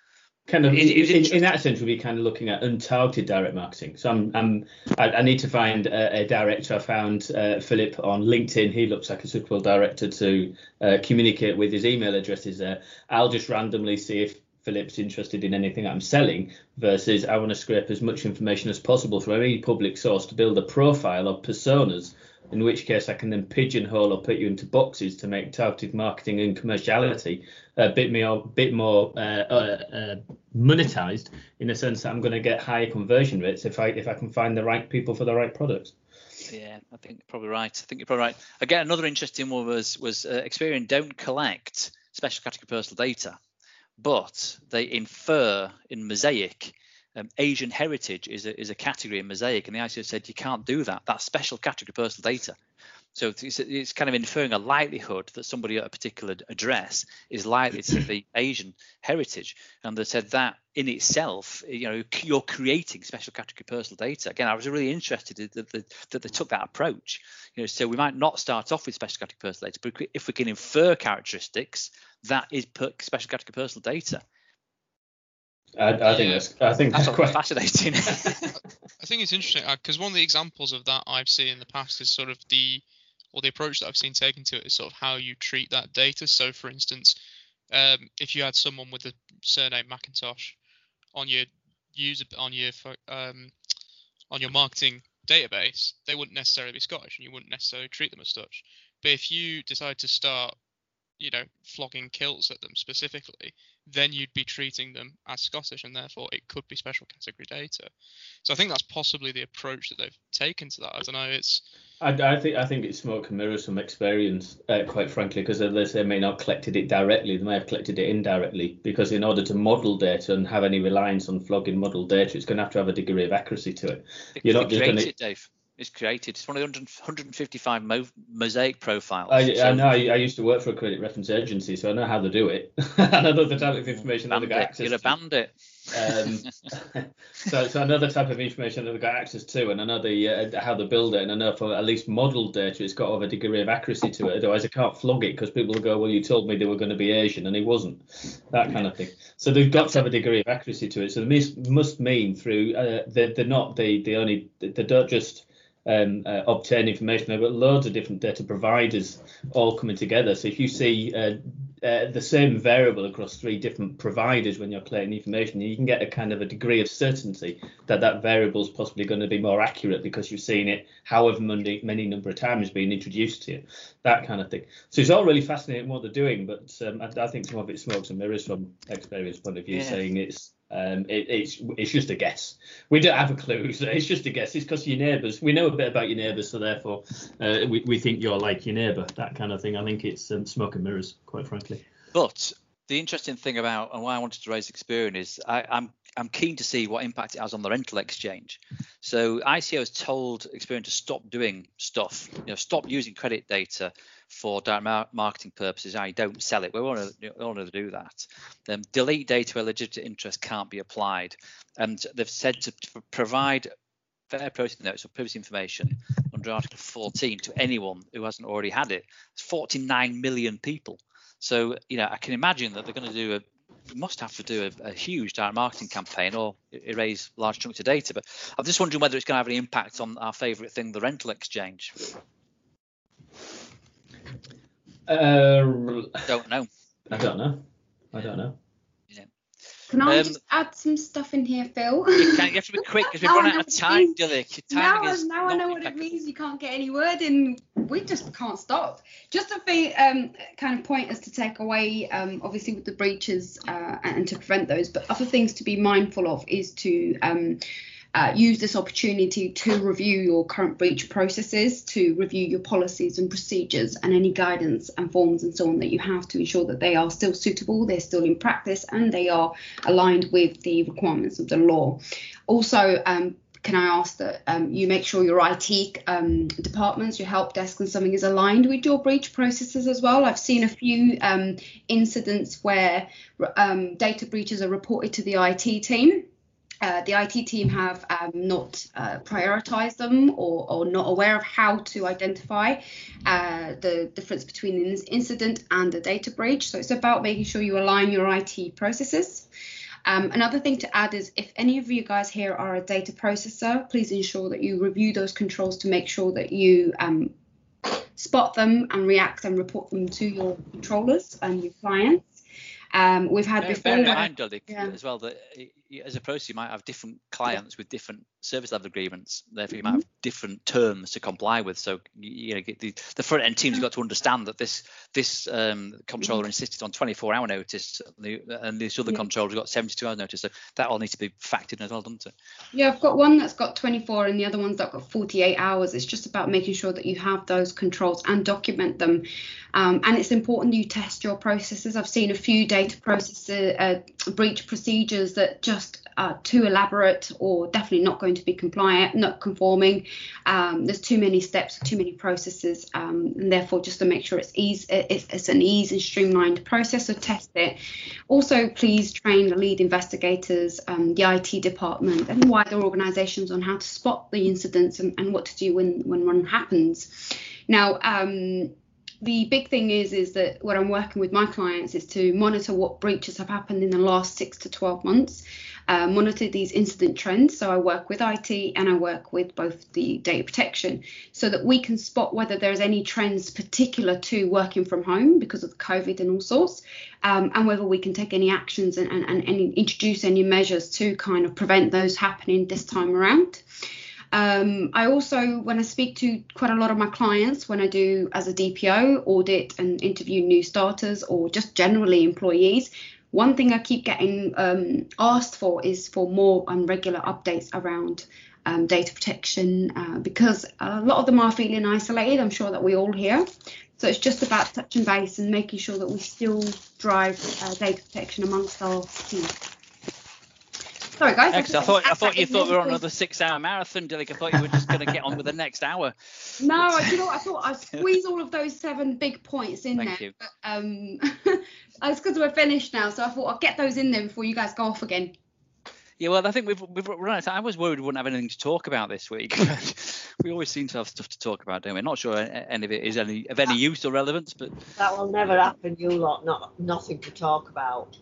Kind of It- it was in, in, interesting. in that sense, we'll be kind of looking at untargeted direct marketing. So I'm, I'm I, I need to find a, a director. I found uh, Philip on LinkedIn. He looks like a suitable director to uh, communicate with. His email address is there. I'll just randomly see if Philip's interested in anything I'm selling, versus I want to scrape as much information as possible from any public source to build a profile of personas, in which case I can then pigeonhole or put you into boxes to make targeted marketing and commerciality a bit more, bit more uh, uh, uh, monetized, in a sense that I'm going to get higher conversion rates if I if I can find the right people for the right products. Yeah, I think you're probably right. I think you're probably right. Again, another interesting one was was uh, Experian don't collect special category personal data, but they infer in Mosaic. Um, Asian heritage is a is a category in Mosaic, and the I C O said you can't do that. That's special category personal data. So it's, it's kind of inferring a likelihood that somebody at a particular address is likely to be Asian heritage, and they said that in itself, you know, you're creating special category personal data. Again, I was really interested that they, that they took that approach. You know, so we might not start off with special category personal data, but if we can infer characteristics, that is per, special category personal data. I, I think Yeah. that's I think That's that's quite fascinating. I think it's interesting because one of the examples of that I've seen in the past is sort of the, or the approach that I've seen taken to it is sort of how you treat that data. So, for instance, um, if you had someone with the surname McIntosh on your user on your um, on your marketing database, they wouldn't necessarily be Scottish, and you wouldn't necessarily treat them as such. But if you decide to start, you know, flogging kilts at them specifically, then you'd be treating them as Scottish, and therefore it could be special category data. So I think that's possibly the approach that they've taken to that. I don't know. It's I, I think I think it's smoke and mirrors from experience, uh, quite frankly, because unless they may not have collected it directly, they may have collected it indirectly. Because in order to model data and have any reliance on flogging model data, it's going to have to have a degree of accuracy to it. You're not just going to. Dave. It's created. It's one of the one hundred fifty-five Mo- Mosaic profiles. I, so I know. I, I used to work for a credit reference agency, so I know how to do it. And I know the type of information that they got access You're a to. bandit. Um, so, so another type of information that they've got access to, and I know the uh, how to build it, and I know for at least model data, it's got to have a degree of accuracy to it. Otherwise, I can't flog it because people will go, "Well, you told me they were going to be Asian, and he wasn't." That kind of thing. So they've got to have a degree of accuracy to it. So they must, must mean through uh, they're, they're not the the only they don't just. Um, uh, obtain information. They've got loads of different data providers all coming together. So if you see uh, uh, the same variable across three different providers when you're collating information, you can get a kind of a degree of certainty that that variable is possibly going to be more accurate because you've seen it however many, many number of times being introduced to you, that kind of thing. So it's all really fascinating what they're doing, but um, I, I think some of it smokes and mirrors from experience point of view, Yeah. saying it's Um, it, it's it's just a guess. We don't have a clue. So it's just a guess. It's because your neighbours. We know a bit about your neighbours, so therefore uh, we we think you're like your neighbour. That kind of thing. I think it's um, smoke and mirrors, quite frankly. But the interesting thing about and why I wanted to raise Experian is I, I'm I'm keen to see what impact it has on the rental exchange. So I C O has told Experian to stop doing stuff. You know, stop using credit data for direct mar- marketing purposes. I don't sell it. We want to, we want to do that. Um, delete data where legitimate interest can't be applied. And they've said to, to provide fair processing notes or privacy information under Article fourteen to anyone who hasn't already had it. It's forty-nine million people. So, you know, I can imagine that they're going to do a must have to do a, a huge direct marketing campaign or erase large chunks of data. But I'm just wondering whether it's going to have any impact on our favourite thing, the rental exchange. Uh, Don't know. I don't know. I don't know. Can I Um, just add some stuff in here, Phil? You, can't, you have to be quick because we've Now I run know out of what it time, means. Dilek. Your Now, timing I- is now I not know what it impeccable. means. You can't get any word in. We just can't stop. Just a few um, kind of pointers to take away, um, obviously with the breaches uh, and to prevent those. But other things to be mindful of is to um, uh, use this opportunity to review your current breach processes, to review your policies and procedures and any guidance and forms and so on that you have to ensure that they are still suitable, they're still in practice, and they are aligned with the requirements of the law. Also, um, can I ask that um, you make sure your I T um, departments, your help desk and something is aligned with your breach processes as well? I've seen a few um, incidents where um, data breaches are reported to the I T team. Uh, the I T team have um, not uh, prioritized them or, or not aware of how to identify uh, the difference between an incident and a data breach. So it's about making sure you align your I T processes. Um, another thing to add is if any of you guys here are a data processor, please ensure that you review those controls to make sure that you um, spot them and react and report them to your controllers and your clients. Um, we've had bear, before. Bear in mind, Dudley, yeah. as well, that as a processor, you might have different clients yeah. with different service level agreements. Therefore, you might mm-hmm. have different terms to comply with. So, you know, the, the front end teams have got to understand that this this um, controller mm-hmm. insisted on twenty-four hour notice, and, the, and this other yeah. controller has got seventy-two hour notice. So that all needs to be factored in as well, doesn't it? Yeah, I've got one that's got twenty-four, and the other one's that got forty-eight hours. It's just about making sure that you have those controls and document them. Um, and it's important you test your processes. I've seen a few data processor uh, breach procedures that just are too elaborate or definitely not going to be compliant, not conforming. Um, there's too many steps, too many processes, um, and therefore just to make sure it's easy, it's, it's an easy and streamlined process. So test it. Also, please train the lead investigators, um, the I T department, and wider organisations on how to spot the incidents and, and what to do when when one happens. Now. Um, The big thing is is that what I'm working with my clients is to monitor what breaches have happened in the last six to twelve months, uh, monitor these incident trends. So I work with I T and I work with both the data protection so that we can spot whether there's any trends particular to working from home because of COVID and all sorts, um, and whether we can take any actions and, and, and any, introduce any measures to kind of prevent those happening this time around. Um, I also, when I speak to quite a lot of my clients, when I do as a D P O, audit and interview new starters or just generally employees, one thing I keep getting um, asked for is for more and regular updates around um, data protection uh, because a lot of them are feeling isolated. I'm sure that we all hear. So it's just about touching base and making sure that we still drive uh, data protection amongst our team. Sorry, guys. Excellent. I thought I thought you thought we were on another six-hour marathon, Dilek. I thought you were just going to get on with the next hour. No, you know what? I thought I'd squeeze all of those seven big points in Thank there. You. But, um, it's because we're finished now, so I thought I'll get those in there before you guys go off again. Yeah, well, I think we've we've run out of time. I was worried we wouldn't have anything to talk about this week. We always seem to have stuff to talk about, don't we? Not sure any of it is any of any use or relevance, but that will never happen. You lot, not nothing to talk about.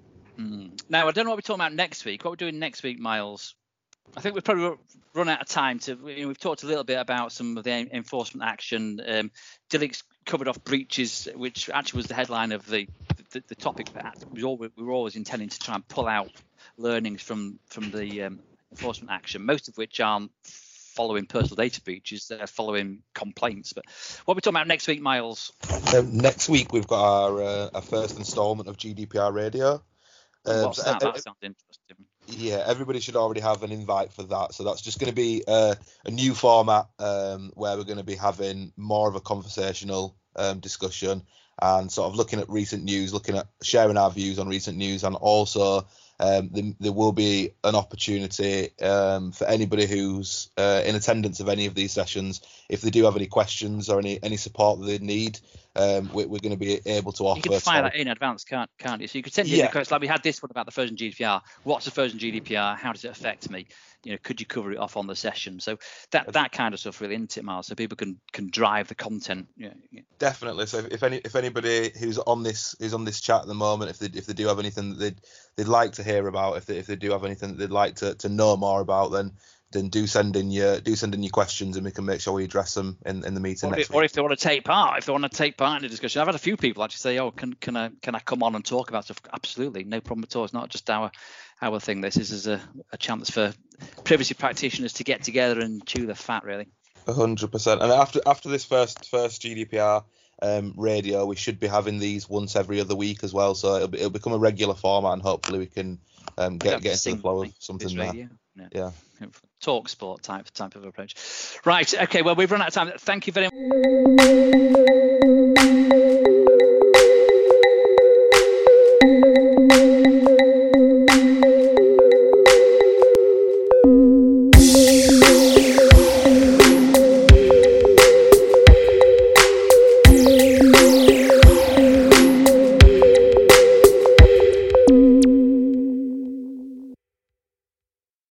Mm. Now, I don't know what we're talking about next week. What we're doing next week, Miles? I think we've probably run out of time to. You know, we've talked a little bit about some of the enforcement action. Um, Dilek's covered off breaches, which actually was the headline of the the, the topic. That we, always, we were always intending to try and pull out learnings from from the um, enforcement action, most of which aren't following personal data breaches, they're following complaints. But what are we talking about next week, Miles? Um, next week we've got our uh, our first instalment of G D P R Radio. Um, What's that? That sounds interesting. Yeah, everybody should already have an invite for that. So that's just going to be uh, a new format um, where we're going to be having more of a conversational um, discussion and sort of looking at recent news, looking at sharing our views on recent news, and also um, the, there will be an opportunity um, for anybody who's uh, in attendance of any of these sessions, if they do have any questions or any any support that they need. Um, we're, we're going to be able to offer. You can fire so, that in advance, can't can't you? So you could send in yeah. the questions. Like we had this one about the frozen G D P R. What's the frozen G D P R? How does it affect me? You know, could you cover it off on the session? So that that kind of stuff really, isn't it, Miles? So people can can drive the content. Yeah, yeah. Definitely. So if any if anybody who's on this who's on this chat at the moment, if they if they do have anything that they'd they'd like to hear about, if they if they do have anything that they'd like to, to know more about, then then do send in your do send in your questions, and we can make sure we address them in, in the meeting or next if, week. Or if they want to take part, if they want to take part in the discussion, I've had a few people actually say, "Oh, can can I can I come on and talk about stuff?" Absolutely, no problem at all. It's not just our our thing. This is a, a chance for privacy practitioners to get together and chew the fat, really. A hundred percent. And after after this first first G D P R um, radio, we should be having these once every other week as well. So it'll be, it'll become a regular format, and hopefully we can um, get get into the flow of something there. Yeah. yeah. Talk sport type type of approach. Right. Okay. Well, we've run out of time. Thank you very much.